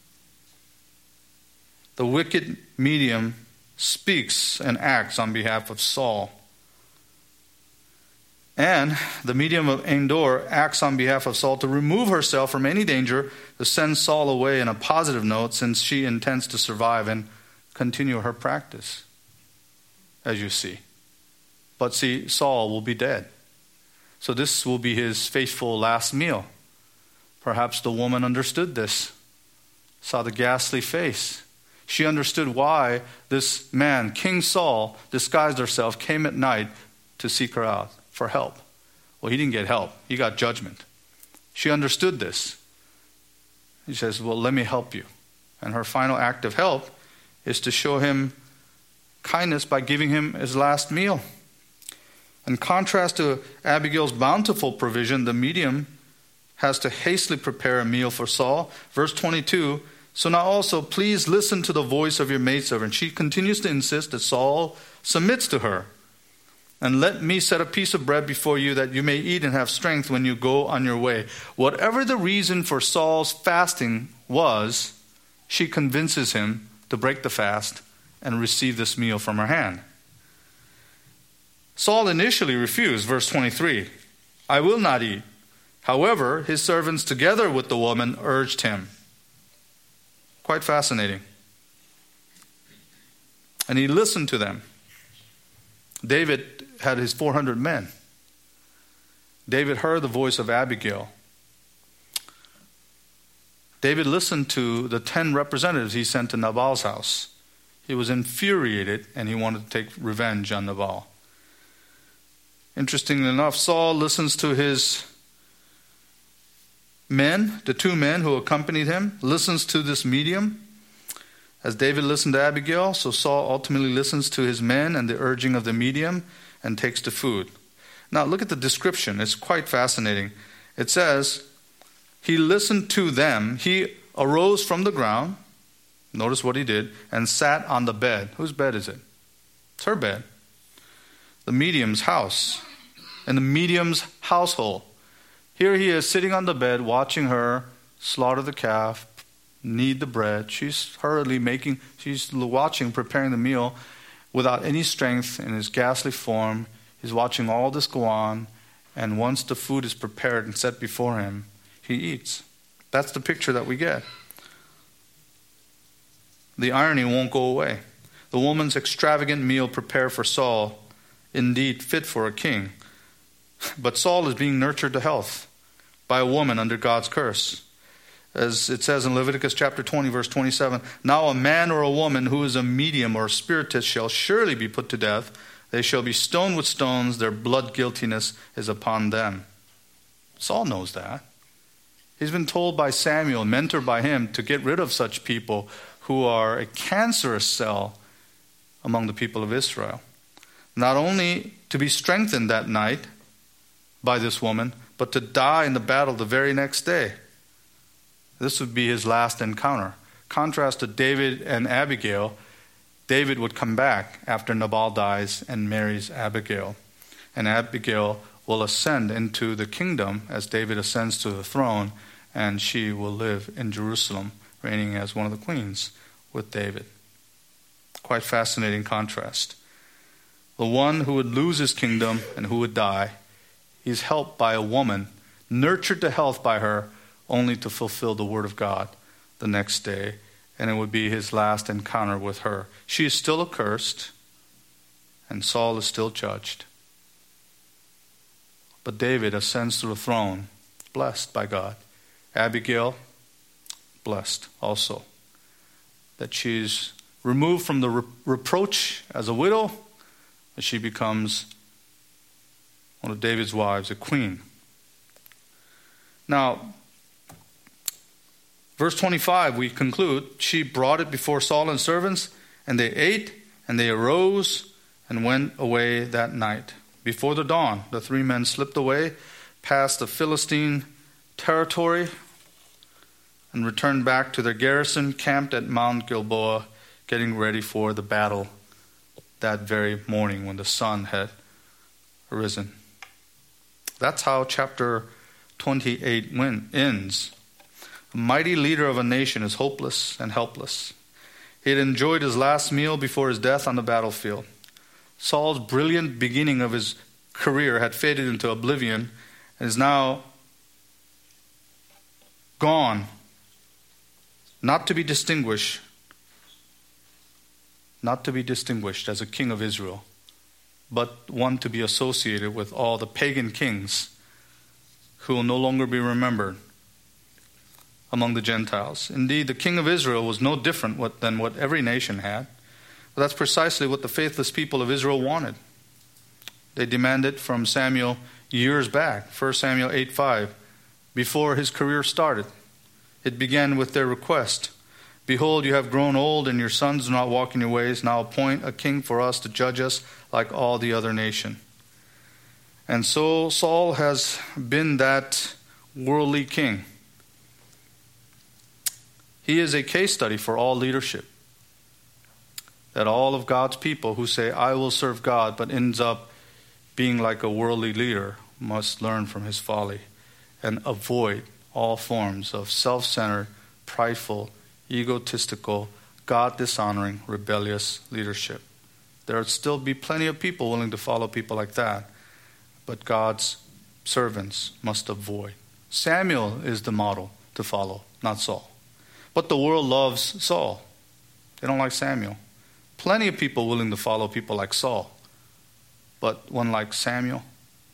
The wicked medium speaks and acts on behalf of Saul. And the medium of Endor acts on behalf of Saul to remove herself from any danger, to send Saul away in a positive note, since she intends to survive and continue her practice, as you see. But see, Saul will be dead. So this will be his faithful last meal. Perhaps the woman understood this, saw the ghastly face. She understood why this man, King Saul, disguised herself, came at night to seek her out for help. Well, he didn't get help. He got judgment. She understood this. He says, well, let me help you. And her final act of help is to show him kindness by giving him his last meal. In contrast to Abigail's bountiful provision, the medium has to hastily prepare a meal for Saul. Verse twenty-two, so now also please listen to the voice of your maidservant. She continues to insist that Saul submits to her. And let me set a piece of bread before you that you may eat and have strength when you go on your way. Whatever the reason for Saul's fasting was, she convinces him to break the fast and receive this meal from her hand. Saul initially refused, verse twenty-three, I will not eat. However, his servants together with the woman urged him. Quite fascinating. And he listened to them. David had his four hundred men. David heard the voice of Abigail. David listened to the ten representatives he sent to Nabal's house. He was infuriated and he wanted to take revenge on Nabal. Interestingly enough, Saul listens to his men, the two men who accompanied him, listens to this medium. As David listened to Abigail, so Saul ultimately listens to his men and the urging of the medium and takes to food. Now look at the description. It's quite fascinating. It says, he listened to them. He arose from the ground. Notice what he did. And sat on the bed. Whose bed is it? It's her bed. the medium's house, in the medium's household. Here he is sitting on the bed watching her slaughter the calf, knead the bread. She's hurriedly making, she's watching, preparing the meal without any strength in his ghastly form. He's watching all this go on, and once the food is prepared and set before him, he eats. That's the picture that we get. The irony won't go away. The woman's extravagant meal prepared for Saul, indeed fit for a king. But Saul is being nurtured to health by a woman under God's curse. As it says in Leviticus chapter twenty, verse twenty-seven, now a man or a woman who is a medium or a spiritist shall surely be put to death. They shall be stoned with stones. Their blood guiltiness is upon them. Saul knows that. He's been told by Samuel, mentored by him, to get rid of such people who are a cancerous cell among the people of Israel. Not only to be strengthened that night by this woman, but to die in the battle the very next day. This would be his last encounter. Contrast to David and Abigail, David would come back after Nabal dies and marries Abigail. And Abigail will ascend into the kingdom as David ascends to the throne, and she will live in Jerusalem, reigning as one of the queens with David. Quite fascinating contrast. The one who would lose his kingdom and who would die, he's helped by a woman, nurtured to health by her, only to fulfill the word of God the next day, and it would be his last encounter with her. She is still accursed, and Saul is still judged. But David ascends to the throne, blessed by God. Abigail, blessed also. That she's removed from the re- reproach as a widow, but she becomes one of David's wives, a queen. Now, verse twenty-five, we conclude, she brought it before Saul and servants, and they ate, and they arose and went away that night. Before the dawn, the three men slipped away past the Philistine territory and returned back to their garrison, camped at Mount Gilboa, getting ready for the battle that very morning when the sun had arisen. That's how chapter twenty-eight win, ends. A mighty leader of a nation is hopeless and helpless. He had enjoyed his last meal before his death on the battlefield. Saul's brilliant beginning of his career had faded into oblivion and is now gone, not to be distinguished, not to be distinguished as a king of Israel, but one to be associated with all the pagan kings who will no longer be remembered among the Gentiles. Indeed, the king of Israel was no different than what every nation had. But that's precisely what the faithless people of Israel wanted. They demanded from Samuel years back, First Samuel eight five, before his career started. It began with their request, behold, you have grown old, and your sons do not walk in your ways. Now appoint a king for us to judge us like all the other nation. And so Saul has been that worldly king. He is a case study for all leadership. That all of God's people who say, I will serve God, but ends up being like a worldly leader, must learn from his folly and avoid all forms of self-centered, prideful, egotistical, God-dishonoring, rebellious leadership. There will still be plenty of people willing to follow people like that, but God's servants must avoid. Samuel is the model to follow, not Saul. But the world loves Saul. They don't like Samuel. Plenty of people willing to follow people like Saul. But one like Samuel?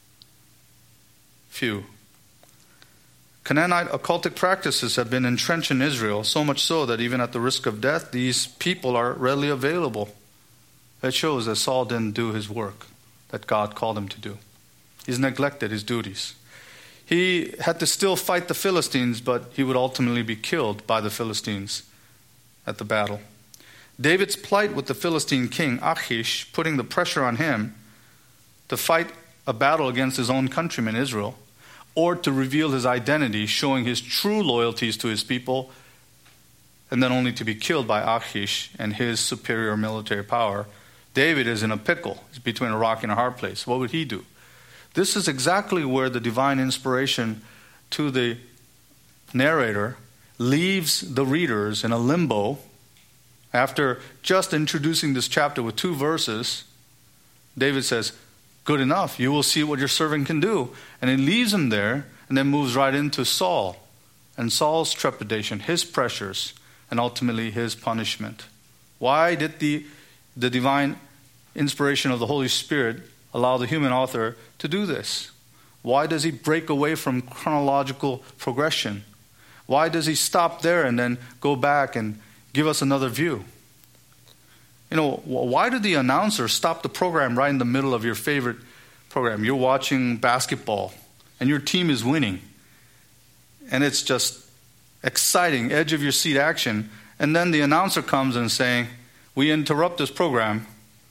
Few. Canaanite occultic practices have been entrenched in Israel, so much so that even at the risk of death, these people are readily available. It shows that Saul didn't do his work that God called him to do. He's neglected his duties. He had to still fight the Philistines, but he would ultimately be killed by the Philistines at the battle. David's plight with the Philistine king, Achish, putting the pressure on him to fight a battle against his own countrymen, Israel, or to reveal his identity, showing his true loyalties to his people, and then only to be killed by Achish and his superior military power. David is in a pickle. He's between a rock and a hard place. What would he do? This is exactly where the divine inspiration to the narrator leaves the readers in a limbo. After just introducing this chapter with two verses, David says, good enough, you will see what your servant can do. And he leaves him there and then moves right into Saul and Saul's trepidation, his pressures, and ultimately his punishment. Why did the, the divine inspiration of the Holy Spirit allow the human author to do this? Why does he break away from chronological progression? Why does he stop there and then go back and give us another view? You know, why did the announcer stop the program right in the middle of your favorite program? You're watching basketball and your team is winning. And it's just exciting, edge of your seat action. And then the announcer comes and saying, we interrupt this program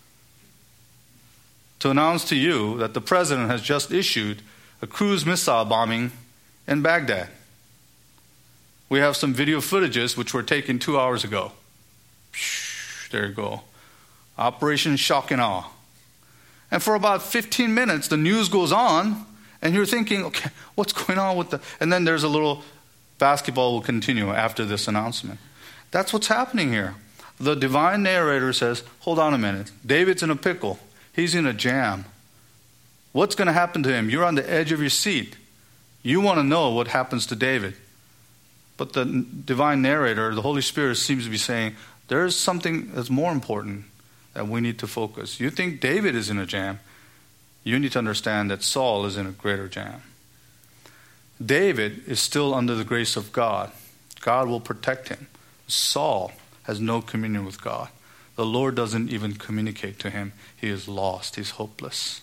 to announce to you that the president has just issued a cruise missile bombing in Baghdad. We have some video footages which were taken two hours ago. There you go. Operation Shock and Awe. And for about fifteen minutes, the news goes on, and you're thinking, okay, what's going on with the... And then there's a little basketball will continue after this announcement. That's what's happening here. The divine narrator says, hold on a minute. David's in a pickle. He's in a jam. What's going to happen to him? You're on the edge of your seat. You want to know what happens to David. But the divine narrator, the Holy Spirit, seems to be saying, there's something that's more important that we need to focus. You think David is in a jam. You need to understand that Saul is in a greater jam. David is still under the grace of God. God will protect him. Saul has no communion with God. The Lord doesn't even communicate to him. He is lost. He's hopeless.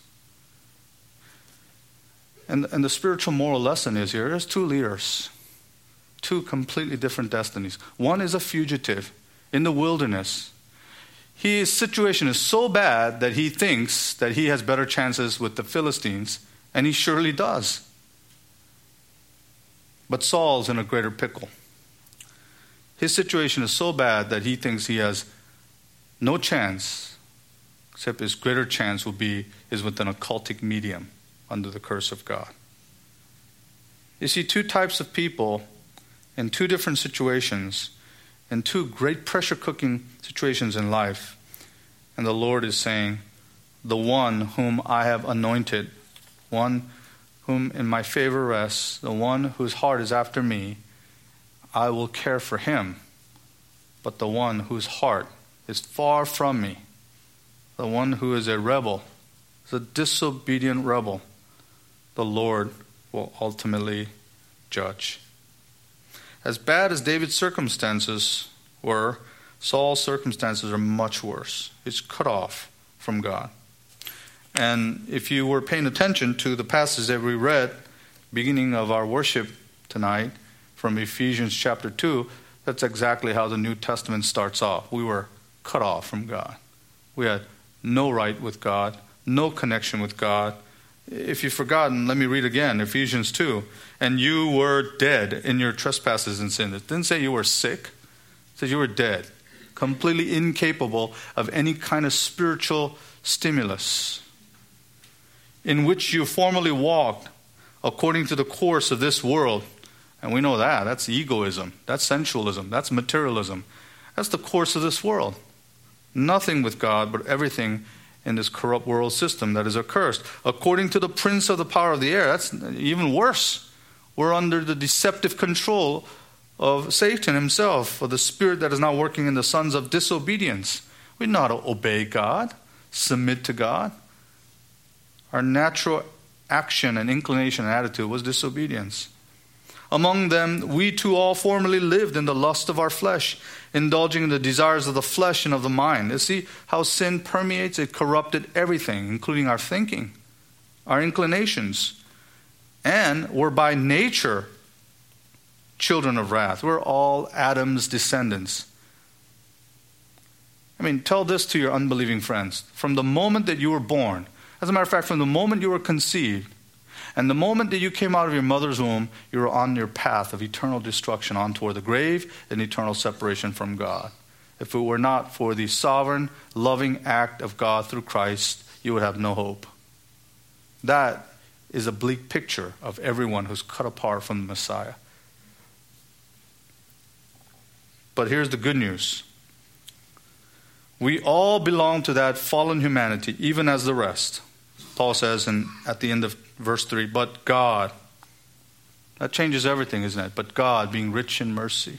And, and the spiritual moral lesson is here, there's two leaders. Two completely different destinies. One is a fugitive in the wilderness. His situation is so bad that he thinks that he has better chances with the Philistines, and he surely does. But Saul's in a greater pickle. His situation is so bad that he thinks he has no chance, except his greater chance will be is with an occultic medium under the curse of God. You see, two types of people in two different situations, in two great pressure cooking situations in life. And the Lord is saying, the one whom I have anointed, one whom in my favor rests, the one whose heart is after me, I will care for him. But the one whose heart is far from me, the one who is a rebel, is a disobedient rebel, the Lord will ultimately judge. As bad as David's circumstances were, Saul's circumstances are much worse. He's cut off from God. And if you were paying attention to the passage that we read, beginning of our worship tonight, from Ephesians chapter two, that's exactly how the New Testament starts off. We were cut off from God. We had no right with God, no connection with God. If you've forgotten, let me read again, Ephesians two. And you were dead in your trespasses and sins. It didn't say you were sick. It said you were dead, completely incapable of any kind of spiritual stimulus, in which you formerly walked according to the course of this world. And we know that. That's egoism. That's sensualism. That's materialism. That's the course of this world. Nothing with God, but everything in this corrupt world system that is accursed. According to the prince of the power of the air. That's even worse. We're under the deceptive control of Satan himself, or the spirit that is now working in the sons of disobedience. We know how to obey God, submit to God. Our natural action and inclination and attitude was disobedience. Among them, we too all formerly lived in the lust of our flesh, indulging in the desires of the flesh and of the mind. You see how sin permeates? It corrupted everything, including our thinking, our inclinations. And we're by nature children of wrath. We're all Adam's descendants. I mean, tell this to your unbelieving friends. From the moment that you were born, as a matter of fact, from the moment you were conceived, and the moment that you came out of your mother's womb, you were on your path of eternal destruction on toward the grave and eternal separation from God. If it were not for the sovereign, loving act of God through Christ, you would have no hope. That is a bleak picture of everyone who's cut apart from the Messiah. But here's the good news. We all belong to that fallen humanity, even as the rest. Paul says in, at the end of verse three, but God. That changes everything, isn't it? But God, being rich in mercy.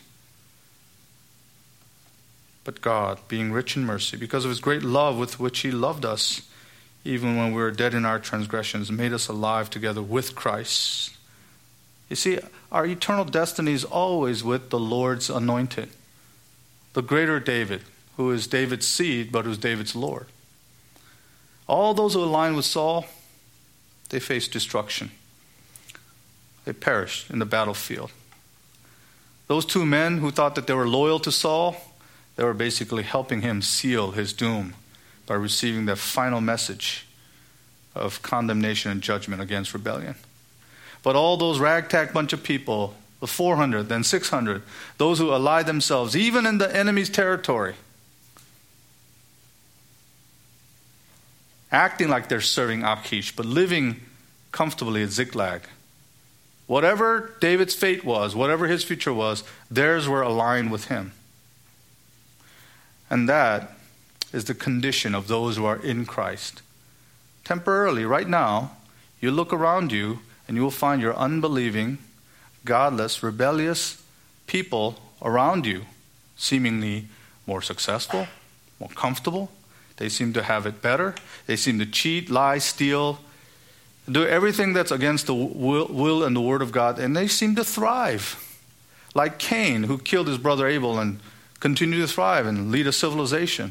But God, being rich in mercy, because of his great love with which he loved us, even when we were dead in our transgressions, made us alive together with Christ. You see, our eternal destiny is always with the Lord's anointed. The greater David, who is David's seed, but who's David's Lord. All those who align with Saul, they faced destruction. They perished in the battlefield. Those two men who thought that they were loyal to Saul, they were basically helping him seal his doom by receiving the final message of condemnation and judgment against rebellion. But all those ragtag bunch of people, the four hundred, then six hundred, those who allied themselves, even in the enemy's territory, acting like they're serving Achish, but living comfortably at Ziklag. Whatever David's fate was, whatever his future was, theirs were aligned with him. And that is the condition of those who are in Christ. Temporarily, right now, you look around you and you will find your unbelieving, godless, rebellious people around you seemingly more successful, more comfortable. They seem to have it better. They seem to cheat, lie, steal, do everything that's against the will, will and the word of God, and they seem to thrive. Like Cain, who killed his brother Abel and continued to thrive and lead a civilization.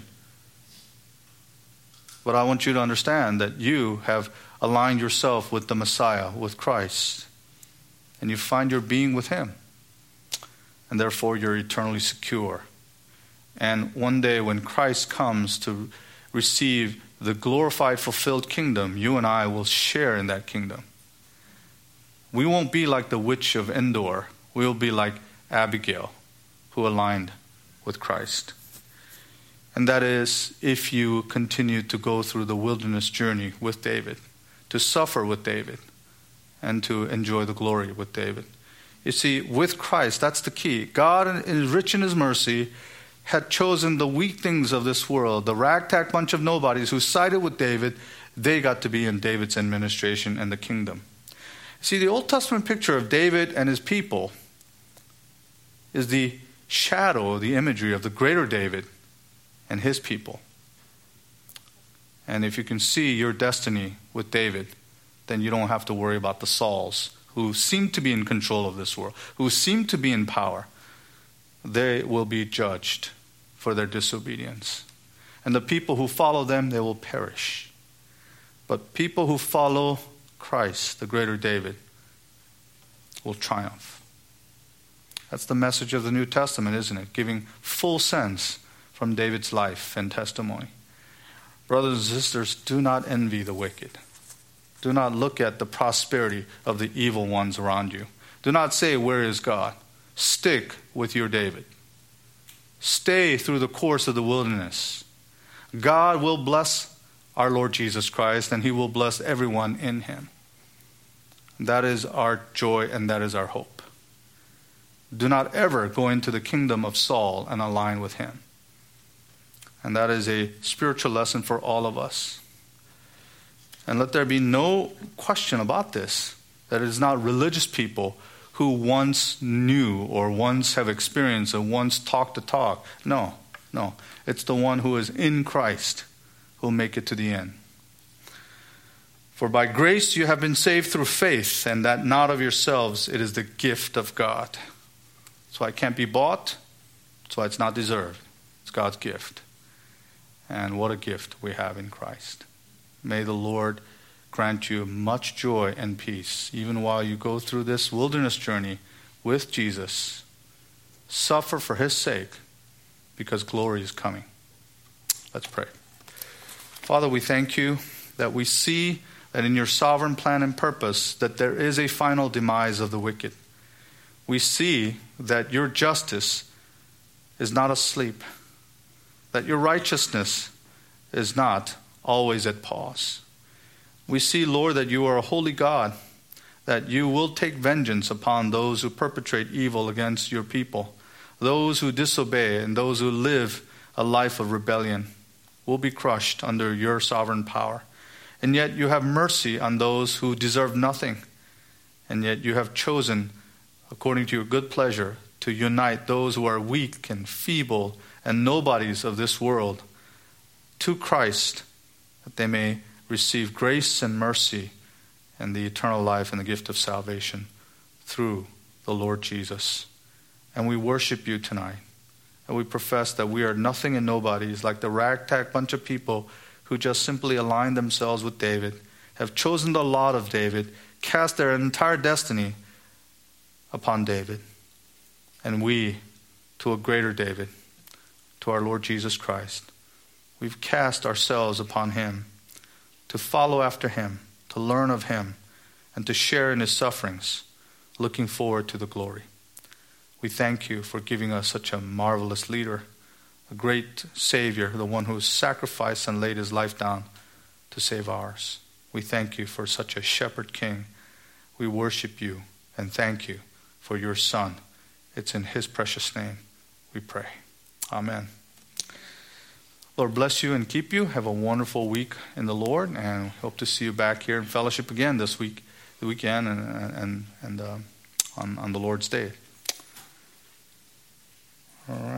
But I want you to understand that you have aligned yourself with the Messiah, with Christ, and you find your being with him. And therefore you're eternally secure. And one day when Christ comes to receive the glorified, fulfilled kingdom, you and I will share in that kingdom. We won't be like the witch of Endor. We'll be like Abigail, who aligned with Christ. And that is if you continue to go through the wilderness journey with David, to suffer with David, and to enjoy the glory with David. You see, with Christ, that's the key. God is rich in his mercy, had chosen the weak things of this world, the ragtag bunch of nobodies who sided with David. They got to be in David's administration and the kingdom. See, the Old Testament picture of David and his people is the shadow, the imagery of the greater David and his people. And if you can see your destiny with David, then you don't have to worry about the Sauls who seem to be in control of this world, who seem to be in power. They will be judged for their disobedience. And the people who follow them, they will perish. But people who follow Christ, the greater David, will triumph. That's the message of the New Testament, isn't it? Giving full sense from David's life and testimony. Brothers and sisters, do not envy the wicked. Do not look at the prosperity of the evil ones around you. Do not say, "Where is God?" Stick with your David. Stay through the course of the wilderness. God will bless our Lord Jesus Christ, and he will bless everyone in him. That is our joy and that is our hope. Do not ever go into the kingdom of Saul and align with him. And that is a spiritual lesson for all of us. And let there be no question about this, that it is not religious people who once knew or once have experienced or once talked the talk. No, no. It's the one who is in Christ who will make it to the end. For by grace you have been saved through faith, and that not of yourselves, it is the gift of God. That's why it can't be bought. That's why it's not deserved. It's God's gift. And what a gift we have in Christ. May the Lord grant you much joy and peace, even while you go through this wilderness journey with Jesus. Suffer for his sake, because glory is coming. Let's pray. Father, we thank you that we see that in your sovereign plan and purpose that there is a final demise of the wicked. We see that your justice is not asleep, that your righteousness is not always at pause. We see, Lord, that you are a holy God, that you will take vengeance upon those who perpetrate evil against your people. Those who disobey and those who live a life of rebellion will be crushed under your sovereign power. And yet you have mercy on those who deserve nothing. And yet you have chosen, according to your good pleasure, to unite those who are weak and feeble and nobodies of this world to Christ, that they may receive grace and mercy and the eternal life and the gift of salvation through the Lord Jesus. And we worship you tonight. And we profess that we are nothing and nobodies, like the ragtag bunch of people who just simply aligned themselves with David, have chosen the lot of David, cast their entire destiny upon David. And we, to a greater David, to our Lord Jesus Christ, we've cast ourselves upon him to follow after him, to learn of him, and to share in his sufferings, looking forward to the glory. We thank you for giving us such a marvelous leader, a great Savior, the one who sacrificed and laid his life down to save ours. We thank you for such a shepherd king. We worship you and thank you for your Son. It's in his precious name we pray. Amen. Lord bless you and keep you. Have a wonderful week in the Lord, and hope to see you back here in fellowship again this week, the weekend, and and and uh, on on the Lord's day. All right.